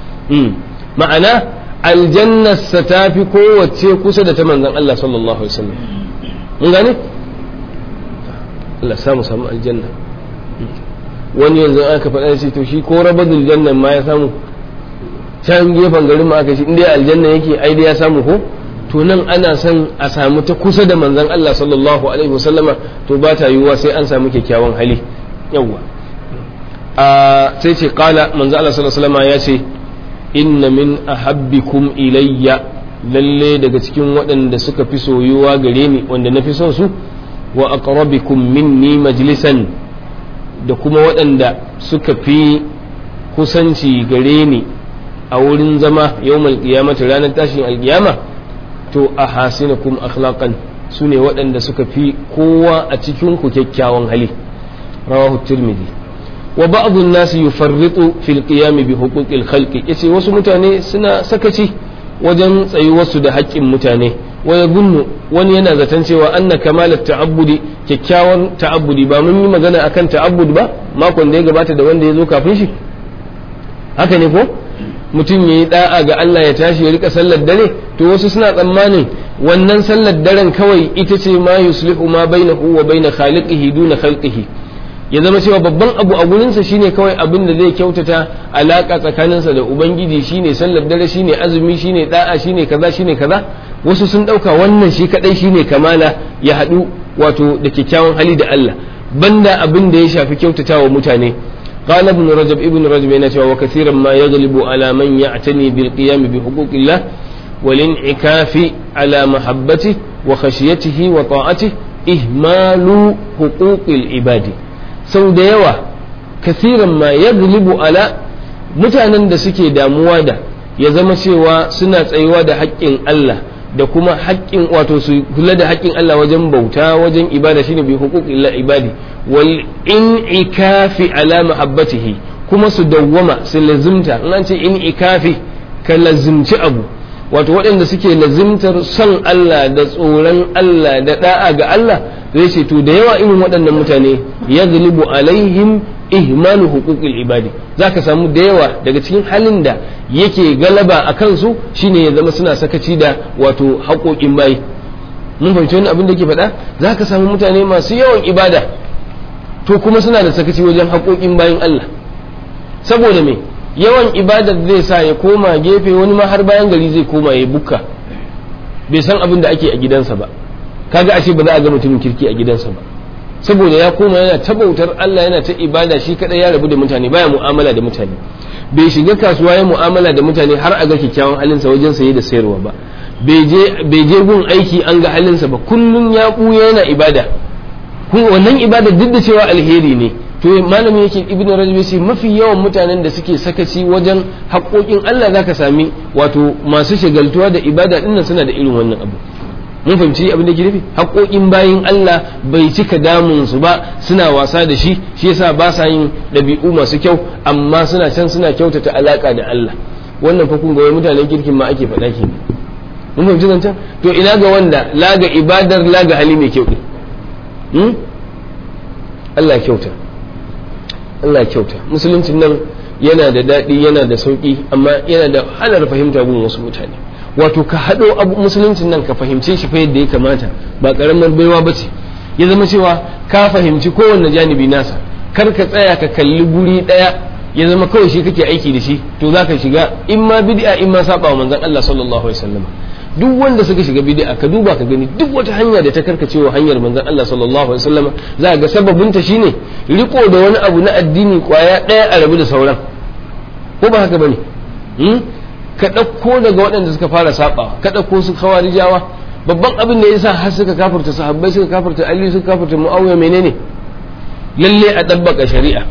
ma'ana aljanna sa tafi kowace kusa da ta manzon Allah sallallahu alaihi wasallam mun gane Allah samu samu aljanna wani yanzu aka faɗa shi to shi ko rabadul jannan ma ya samu can gefen garin ma aka shi inda aljanna yake ai da ya samu ko to nan ana son a samu ta kusa da manzon Allah sallallahu alaihi wasallama to ba ta yiwuwa sai an samu kyakkyawan hali yawa a sai ce qala manzon Allah sallallahu alaihi wasallama ya ce inna min ahabbikum ilayya lalle daga cikin waɗanda suka fi soyuwa gare ni wanda na fi son su wa aqrabikum minni majlisan da kuma waɗanda suka fi kusanci gare ni a wurin zama yawmal qiyamati ranar tashin alkiyama to a hasinakum akhlaqan su ne waɗanda suka fi kowa a cikin ku kyakkyawan hali rawahu tirmidhi wa ba'd an-nas yufarritu fil qiyam bi huquqil khalqi yace wasu mutane suna sakaci wajen tsayuwarsu da haƙƙin mutane wa yadhunnu wani yana zaton cewa anna kamalat ta'abbudi kyakkyawan ta'abbudi ba mun yi magana akan ta'abbud ba makon da ya gabata da wanda ya zo kafin shi haka ne ko mutum ya yi da'a ga Allah ya tashi ya rika sallar dare to wasu suna tsammanin wannan sallar daren kawai ita ce ma yuslihu ma bainahu wa bain khaliqihi duna khalqihi ya zama cewa babban abu a gurinsa shine kawai abin da zai kyautata alaka tsakaninsa da ubangiji shine sallar dare shine azumi shine da'a shine kaza shine kaza wasu sun dauka wannan shi kadai shine kamala ya hadu wato da kyakkyawan hali da Allah banda abin da ya shafi kyautatawa mutane قال ابن رجب ابن رجب ينتهى وكثيرا ما يغلب على من يعتني بالقيام بحقوق الله والانعكاف على محبته وخشيته وطاعته إهمال حقوق العباد sau da yawa kasiran ma ya gulibu ala mutanen da suke damuwa da ya zama cewa suna tsayuwa da haƙƙin Allah da kuma haƙƙin wato su kula da haƙƙin Allah wajen bauta wajen ibada shine bi huquqil ibadi wal in'ikafi ala mahabbatihi kuma su dawwama su lazimta in an ce in'ikafi ka lazimci abu wato waɗanda suke lazimtar son Allah da tsoron Allah da da'a ga Allah zai ce to da yawa irin waɗannan mutane ya galibu alaihim ihmalu huquqil ibadi zaka samu da yawa daga cikin halin da yake galaba a kansu shine ya zama suna sakaci da wato haƙoƙin bayi mun fahimci wani abin da yake faɗa zaka samu mutane masu yawan ibada to kuma suna da sakaci wajen haƙoƙin bayin Allah saboda me yawan ibadar zai sa ya koma gefe wani ma har bayan gari zai koma ya bukka bai san abin da ake a gidansa ba kaga ashe ba za a ga mutumin kirki a gidansa ba saboda ya koma yana ta bautar Allah yana ta ibada shi kadai ya rabu da mutane baya mu'amala da mutane bai shiga kasuwa ya mu'amala da mutane har a ga kyakkyawan halinsa wajen saye da sayarwa ba bai je bai je gun aiki an ga halinsa ba kullun ya buya yana ibada kun wannan ibada duk da cewa alheri ne, to malami yake ibn rajab yace mafi yawan mutanen da suke sakaci wajen haƙoƙin Allah zaka sami wato masu shagaltuwa da ibada dinnan suna da irin wannan abu. mun fahimci abin da ke nufi, haƙoƙin bayin Allah bai cika damun su ba, suna wasa da shi, shi yasa ba sa yin ɗabi'u masu kyau, amma suna can suna kyautata alaka da Allah. wannan fa kun ga wai mutanen kirkin ma ake faɗa ke mun fahimci zancen. to ina ga wanda laga ibadar laga hali mai kyau din. Allah kyauta, Allah kyauta. musuluncin nan yana da daɗi, yana da sauƙi, amma yana da halar fahimta gun wasu mutane. wato ka haɗo abu musuluncin nan ka fahimce shi fa yadda ya kamata, ba ƙaramar baiwa ba ce. ya zama cewa ka fahimci kowanne janibi nasa, kar ka tsaya ka kalli guri ɗaya ya zama kawai shi kake aiki da shi, to za ka shiga in ma bid'a in ma saba wa manzon Allah sallallahu alaihi wasallam. duk wanda suka shiga bid'a ka duba ka gani duk wata hanya da ta karkacewa hanyar manzon Allah sallallahu alaihi wasallam, za ga sababin ta shine riko da wani abu na addini kwaya ɗaya a rabu da sauran, ko ba haka bane? ka ɗauko daga waɗanda suka fara saba, ka ɗauko su khawarijawa, babban abin da yasa har suka kafirta sahabbai, suka kafirta Ali, suka kafirta Muawiya, menene? lalle a tabbaka shari'a,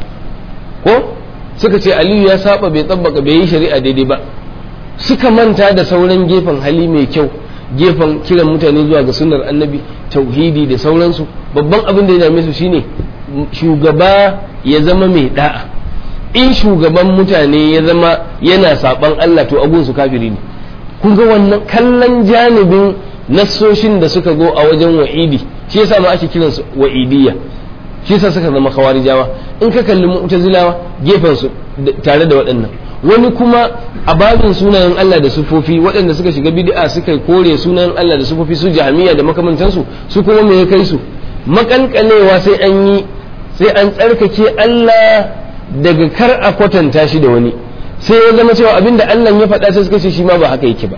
ko suka ce Aliyu ya saba bai tabbaka, bai yi shari'a daidai ba. suka manta da sauran gefen hali mai kyau, gefen kiran mutane zuwa ga sunnar annabi, tauhidi da sauransu. babban abin da ya dame su shine shugaba ya zama mai da'a. in shugaban mutane ya zama yana saban Allah, to abun su kafiri ne. kun ga wannan kallon janibin nassoshin da suka go a wajen wa'idi, shi yasa ma ake kiran su wa'idiyya, shi yasa suka zama khawarijawa. in ka kalli mu'tazilawa gefen su tare da waɗannan, wani kuma a babin sunayen Allah da sufofi, waɗanda suka shiga bid'a suka kore sunayen Allah da sufofi, su jahmiya da makamantansu, su kuma me ya kai su makalkalewa sai an yi sai an tsarkake Allah daga kar a kwatanta shi da wani, sai ya zama cewa abinda Allah ya faɗa sai suka ce shi ma ba haka yake ba.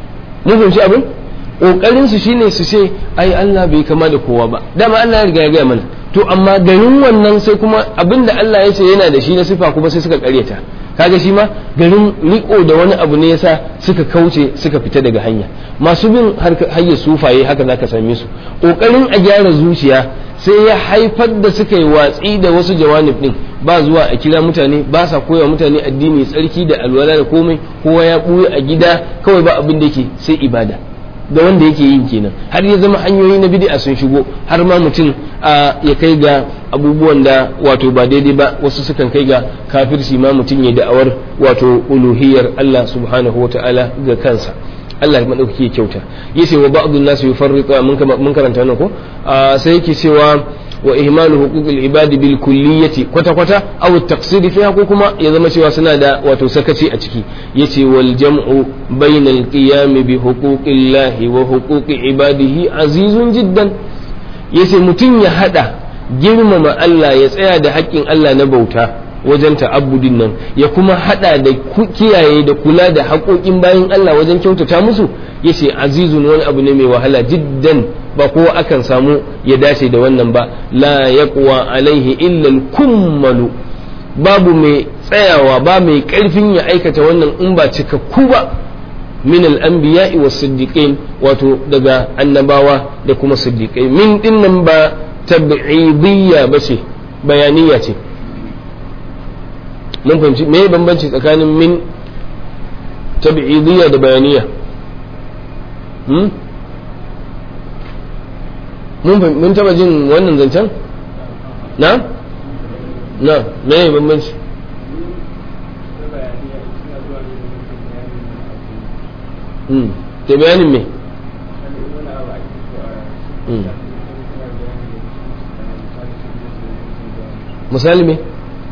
mun fahimci abin kokarin su shine su ce ai Allah bai kama da kowa ba, dama Allah ya riga ya gaya mana. to amma garin wannan sai kuma abinda Allah ya ce yana da shi na sifa kuma sai suka karyata, kaga shi ma garin riko da wani abu ne yasa suka kauce suka fita daga hanya. masu bin hayya sufaye haka zaka same su, kokarin a gyara zuciya sai ya haifar da suka yi watsi da wasu jawanib din, ba zuwa a kira mutane, ba sa koya mutane addini tsarki da alwala da komai, kowa ya buye a gida kawai, ba abin da yake sai ibada da wanda yake yin kenan, har ya zama hanyoyi na bid'a sun shigo, har ma mutum ya kai ga abubuwan da wato ba daidai ba. wasu sukan kai ga kafirci ma mutum ya da'awar wato uluhiyar Allah subhanahu wata'ala ga kansa. Allah madaukaki ya kyauta. yace wa ba'dun nas yufarriqu, mun karanta wannan ko, sai yake cewa wa ihmalu huquqil ibadi bil kulliyati, kwata kwata aw at-taqsir fiha, ko kuma ya zama cewa suna da wato sakaci a ciki. yace wal jam'u bainal qiyam bi huquqillahi wa huquqi ibadihi azizun jiddan. yace mutum ya hada girmama Allah, ya tsaya da haƙƙin Allah na bauta wajen ta'abbudin nan, ya kuma hada da kiyaye da kula da haƙoƙin bayan Allah wajen kyautata musu. yace azizun wani abu ne mai wahala jiddan, ba kowa akan samu ya dace da wannan ba. la yaqwa alaihi illa al-kummalu, babu mai tsayawa, ba mai karfin ya aikata wannan in ba cikakku ba. min al-anbiya'i was-siddiqin, wato daga annabawa da kuma siddiqai. min dinnan ba tab'idiyya ba ce, bayaniya ce. mun fahimci me bambanci tsakanin min tab'idiyya da bayaniya? hmm? mun taba jin wannan zancen? na? na me bambanci? hmm ta bayanin me? hmm misali me?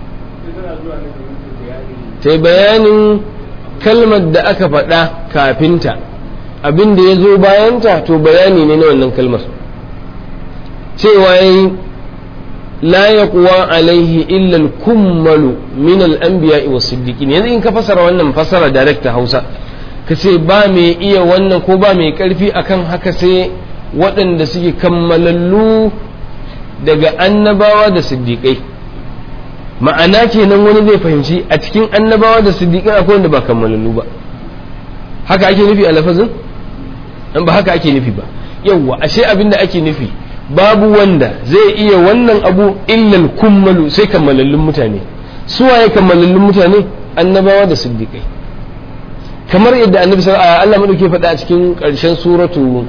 ta bayanin kalmar da aka faɗa kafinta, abin da ya zo bayanta to bayani ne na wannan kalmar. cewa yayi la yaqwa alaihi illa al-kummalu min al-anbiya'i was-siddiqin. yanzu in ka fasara wannan fasara direct ta Hausa, ka ce ba mai iya wannan ko ba mai karfi akan haka sai waɗanda suke kammalallu daga annabawa da siddiqai. ma'ana kenan wani zai fahimci a cikin annabawa da siddiqai akwai wanda ba kammalallu ba. haka ake nufi a lafazin? an ba haka ake nufi ba. yawwa ashe abin da ake nufi babu wanda zai iya wannan abu illal kummalu sai kammalallun mutane. Suwaye kammalallun mutane? Annabawa da siddiqai. Kamar yadda annabi sallallahu alaihi Allah madauke faɗa a cikin ƙarshen suratu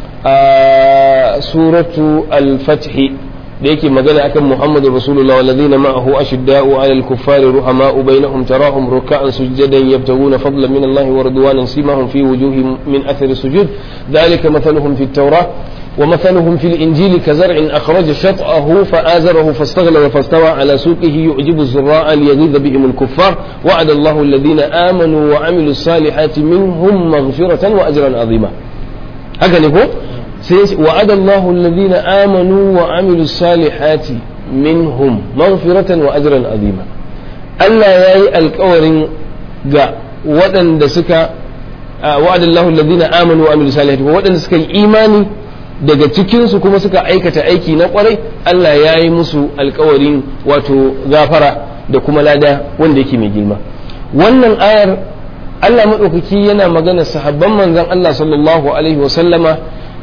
suratu al-fath da yake magana akan Muhammadu Rasulullah walladhina ma'ahu ashidda'u 'alal kuffari ruhama'u bainahum tarahum ruk'an sujadan yabtaguna fadlan min Allah wa ridwanan simahum fi wujuhihim min athari sujud dhalika mathaluhum fit tawrah ومثلهم في الإنجيل كزرع أخرج شطأه فآزره فاستغلظ فاستوى على سوقه يعجب الزراع ليغيظ بهم الكفار وعد الله الذين آمنوا وعملوا الصالحات منهم مغفرة وأجرا عظيما. هكذا نقول وعد الله الذين آمنوا وعملوا الصالحات منهم مغفرة وأجرا عظيما. ألا يأي الكورن جاء ودن دسك وعد الله الذين آمنوا وعملوا الصالحات ودن دسك إيماني daga cikinsu kuma suka aikata aiki na kwarai Allah ya yi musu alkawarin wato gafara da kuma lada wanda yake mai girma. Wannan ayar Allah maɗaukaki yana magana sahabban manzon Allah sallallahu alaihi wasallama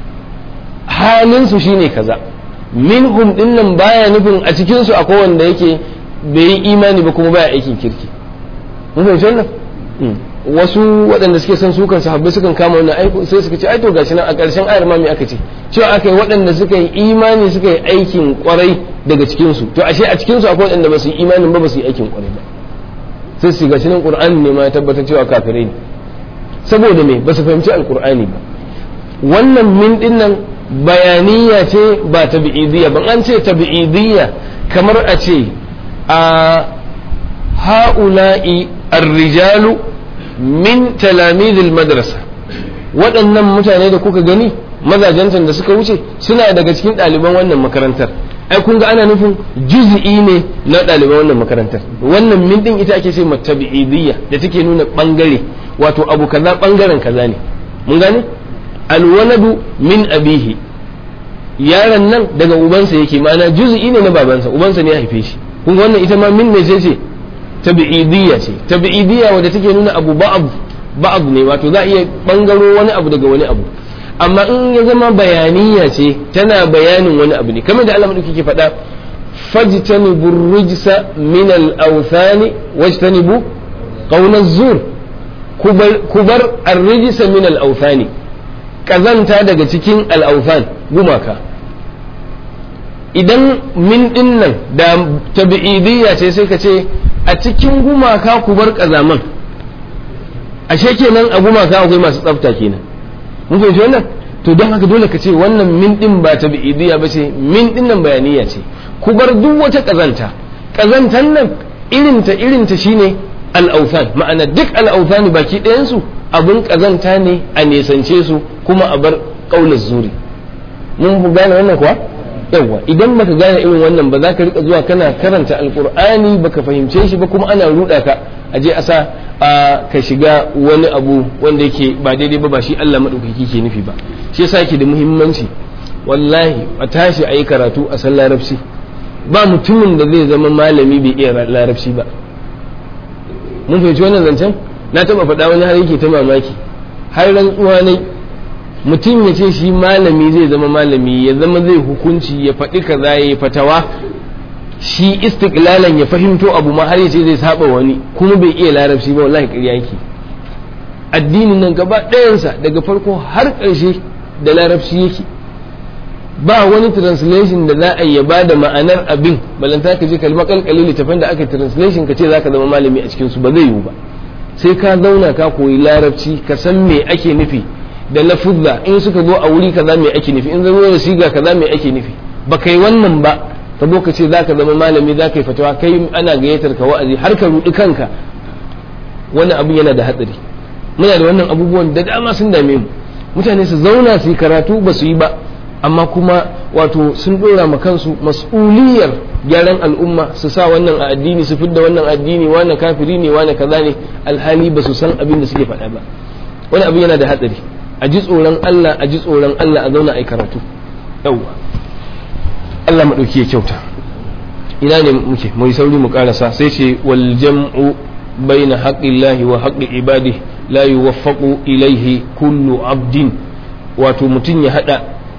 halinsu shine kaza minhum dinnan baya nufin a cikinsu akwai wanda yake bai yi imani ba kuma baya aikin kirki. Mun fahimci wannan? Wasu waɗanda suke son sukan sahabbai sukan kama wannan aiko sai suka ce ai to gashi nan a ƙarshen ayar ma me aka ce cewa aka yi waɗanda suka yi imani suka yi aikin ƙwarai daga cikin su to ashe a cikin su akwai waɗanda ba su yi imanin ba ba su yi aikin ƙwarai ba sai su gashi nan Qur'ani ne ma ya tabbatar cewa kafirai ne saboda me ba su fahimci alqur'ani ba. Wannan min din nan bayaniya ce ba tabi'idiyya ban an ce tabi'idiyya kamar a ce a ha'ula'i ar-rijalu min talamidil madrasa waɗannan mutane da kuka gani mazajentan da suka wuce suna daga cikin ɗaliban wannan makarantar. Ai kun ga ana nufin juz'i ne na ɗaliban wannan makarantar. Wannan min din ita ake ce matabi'idiyya da take nuna bangare wato abu kaza bangaren kaza ne. Mun gane alwaladu min abihi yaron nan daga ubansa yake ma'ana juz'i ne na babansa ubansa ne ya haife shi. Kun ga wannan ita ma min me ce tabi'idiyya ce tabi'idiyya wadda take nuna abu ba'ab ba'ab ne wato za a iya bangaro wani abu daga wani abu amma in ya zama bayaniya ce tana bayanin wani abu ne kamar da Allah madauki ke faɗa fajtanibu rijsa min al-awthani wajtanibu qawla az-zur kubar ar-rijsa min al-awthani kazanta daga cikin al-awthan gumaka. Idan min dinnan da tabi'idiyya ce sai ka ce a cikin gumaka ku bar kazaman ashe kenan a gumaka akwai masu tsafta kenan mun fahimci wannan to don haka dole ka ce wannan min din ba tabi'idiyya ba ce min din nan bayaniya ce ku bar duk wata kazanta kazantan nan irinta irinta shine al-awthan ma'ana duk al-awthan baki ɗayan su abun kazanta ne a nesance su kuma a bar qaulaz zuri. Mun gane wannan kuwa yawa idan baka gane irin wannan ba za ka rika zuwa kana karanta alkur'ani baka fahimce shi ba kuma ana ruda ka aje a sa ka shiga wani abu wanda yake ba daidai ba ba shi Allah madaukaki ke nufi ba. Shi yasa yake da muhimmanci wallahi a tashi ayi karatu a san larabci. Ba mutumin da zai zama malami bai iya larabci ba. Mun fahimci wannan zancen na taba faɗa wani har yake ta mamaki har rantsuwa ne mutum ya ce shi malami zai zama malami ya zama zai hukunci ya faɗi kaza ya fatawa shi istiklalan ya fahimto abu ma har ya ce zai saba wani kuma bai iya larabci ba wallahi ƙarya yake. Addinin nan gaba ɗayansa daga farko har ƙarshe da larabci yake ba wani translation da za a yi ba da ma'anar abin balanta ka je kalma kalkali littafin da aka translation ka ce za ka zama malami a cikinsu ba zai yiwu ba sai ka zauna ka koyi larabci ka san me ake nufi da lafuzza in suka zo a wuri kaza mai ake nufi in zo da siga kaza mai ake nufi ba kai wannan ba ka zo ka ce zaka zama malami zaka yi fatawa kai ana gayyatar ka wa'azi har ka rudi kanka wannan abin yana da hatsari. Muna da wannan abubuwan da dama sun dame mu mutane su zauna su yi karatu ba su yi ba amma kuma wato sun dora ma kansu mas'uliyar gyaran al'umma su sa wannan a addini su fidda wannan addini wannan kafiri ne wannan kaza ne alhali ba su san abin da suke faɗa ba. Wani abin yana da hatsari. A ji tsoron Allah a ji tsoron Allah a zauna a yi karatu yawwa Allah maɗauki ya kyauta. Ina ne muke mu yi sauri mu karasa sai ce wal jam'u baina haqqillahi wa haqqi ibadihi la yuwaffaqu ilayhi kullu abdin wato mutum ya hada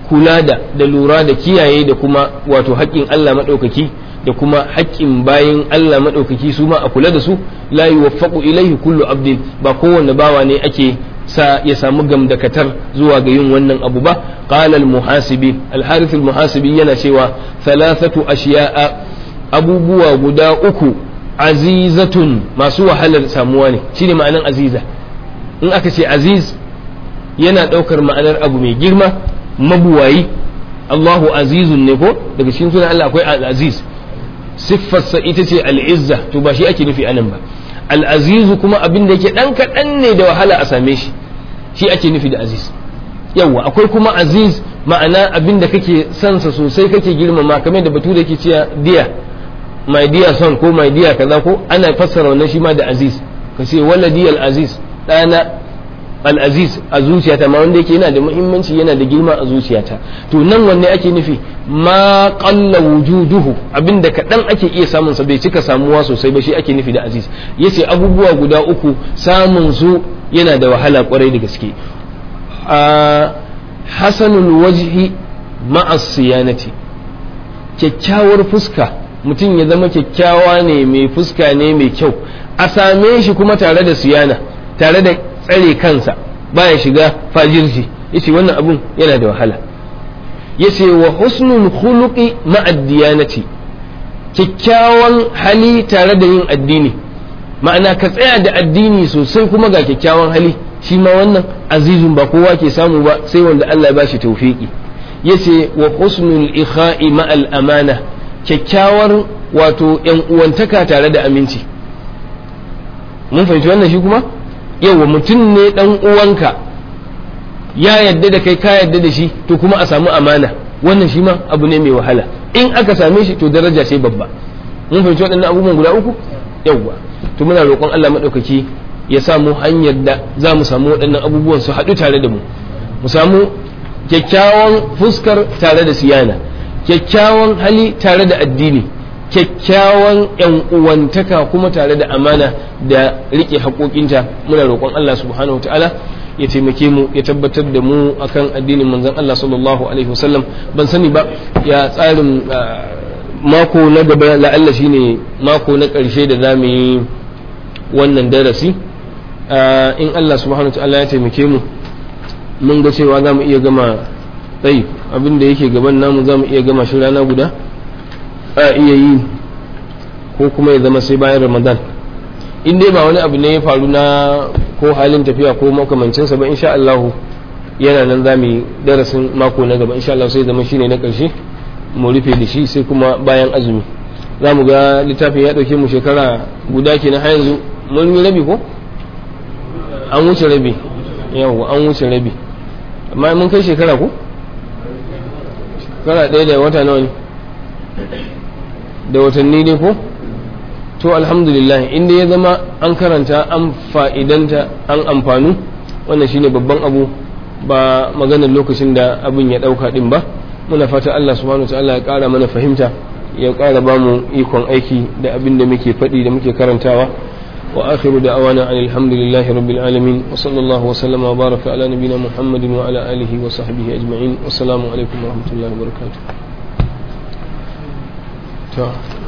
kula da da lura da kiyaye da kuma wato haƙƙin Allah maɗaukaki da kuma haƙƙin bayin Allah maɗaukaki su ma a kula da su la yuwaffaqu ilaihi kullu abdin ba kowanne bawa ne ake sa ya samu gamdakatar zuwa ga yin wannan abu ba qala al muhasibi al harith al muhasibi yana cewa thalathatu ashiya'a abubuwa guda uku azizatun masu wahalar samuwa ne shine ma'anar aziza in aka ce aziz yana ɗaukar ma'anar abu mai girma mabuwayi Allahu azizun ne ko daga cikin sunan Allah akwai al-aziz siffarsa ita ce al-izza to ba shi ake nufi anan ba al-azizu kuma abin da yake dan kaɗan ne da wahala a same shi shi ake nufi da aziz yawa akwai kuma aziz ma'ana abin da kake sansa sosai kake girmama kamar da batu da yake cewa dear my dear son ko my dear kaza ko ana fassara wannan shi ma da aziz ka ce waladi al-aziz ɗana al-aziz a zuciyata ma wanda yake yana da muhimmanci yana da girma a zuciyata to nan wanne ake nufi ma qalla wujuduhu abinda kaɗan ake iya samun sa bai cika samuwa sosai ba shi ake nufi da aziz yace abubuwa guda uku samun su yana da wahala kwarai da gaske a hasanul wajhi ma'a siyanati kyakkyawar fuska mutum ya zama kyakkyawa ne mai fuska ne mai kyau a same shi kuma tare da siyana tare da tsare kansa baya shiga fajirci yace wannan abun yana da wahala yace wa husnul khuluqi ma'a diyanati kyakkyawan hali tare da yin addini ma'ana ka tsaya da addini sosai kuma ga kyakkyawan hali shi ma wannan azizun ba kowa ke samu ba sai wanda Allah ya bashi tawfiki yace wa husnul ikha'i ma'al amana kyakkyawar wato yan uwantaka tare da aminci mun fahimci wannan shi kuma yawa mutum ne dan uwanka ya yadda da kai ka yadda da shi to kuma a samu amana wannan shi ma abu ne mai wahala in aka same shi to daraja ce babba mun fahimci waɗannan abubuwan guda uku yawa to muna roƙon Allah maɗaukaki ya samu hanyar da za mu samu waɗannan abubuwan su haɗu tare da mu mu samu kyakkyawan fuskar tare da siyana kyakkyawan hali tare da addini kyakkyawan yan uwantaka kuma tare da amana da rike haƙoƙinta muna roƙon Allah subhanahu wa ta'ala ya taimake mu ya tabbatar da mu akan addinin manzon Allah sallallahu alaihi wasallam ban sani ba ya tsarin mako na gaba la'alla shine mako na ƙarshe da zamu yi wannan darasi in Allah subhanahu wa ta'ala ya taimake mu mun ga cewa zamu iya gama tsayi abin da yake gaban namu zamu iya gama shi rana guda a iya yi ko kuma ya zama sai bayan ramadan in dai ba wani abu ne ya faru na ko halin tafiya ko makamancinsa ba insha Allah yana nan za mu darasin mako na gaba insha Allah sai zama shine na karshe mu rufe da shi sai kuma bayan azumi za mu ga littafin ya dauke mu shekara guda kenan har yanzu mun yi rabi ko an wuce rabi yawa an wuce rabi amma mun kai shekara ko shekara ɗaya da wata nawa ne da watanni ne ko to alhamdulillah inda ya zama an karanta an fa'idanta an amfanu wannan shine babban abu ba maganar lokacin da abin ya dauka din ba muna fata Allah subhanahu wataala ya kara mana fahimta ya kara ba mu ikon aiki da abin da muke faɗi da muke karantawa wa akhiru da'awana alhamdulillahi rabbil alamin wa sallallahu wa sallama wa baraka ala nabiyyina muhammadin wa ala alihi wa sahbihi ajma'in wassalamu alaikum wa rahmatullahi wa barakatuh to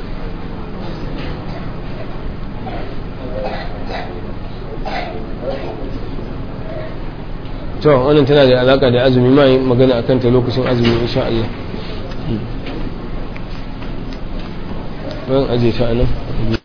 to wannan tana da alaka da azumi mai magana akan ta lokacin azumi insha Allah ban aje ta anan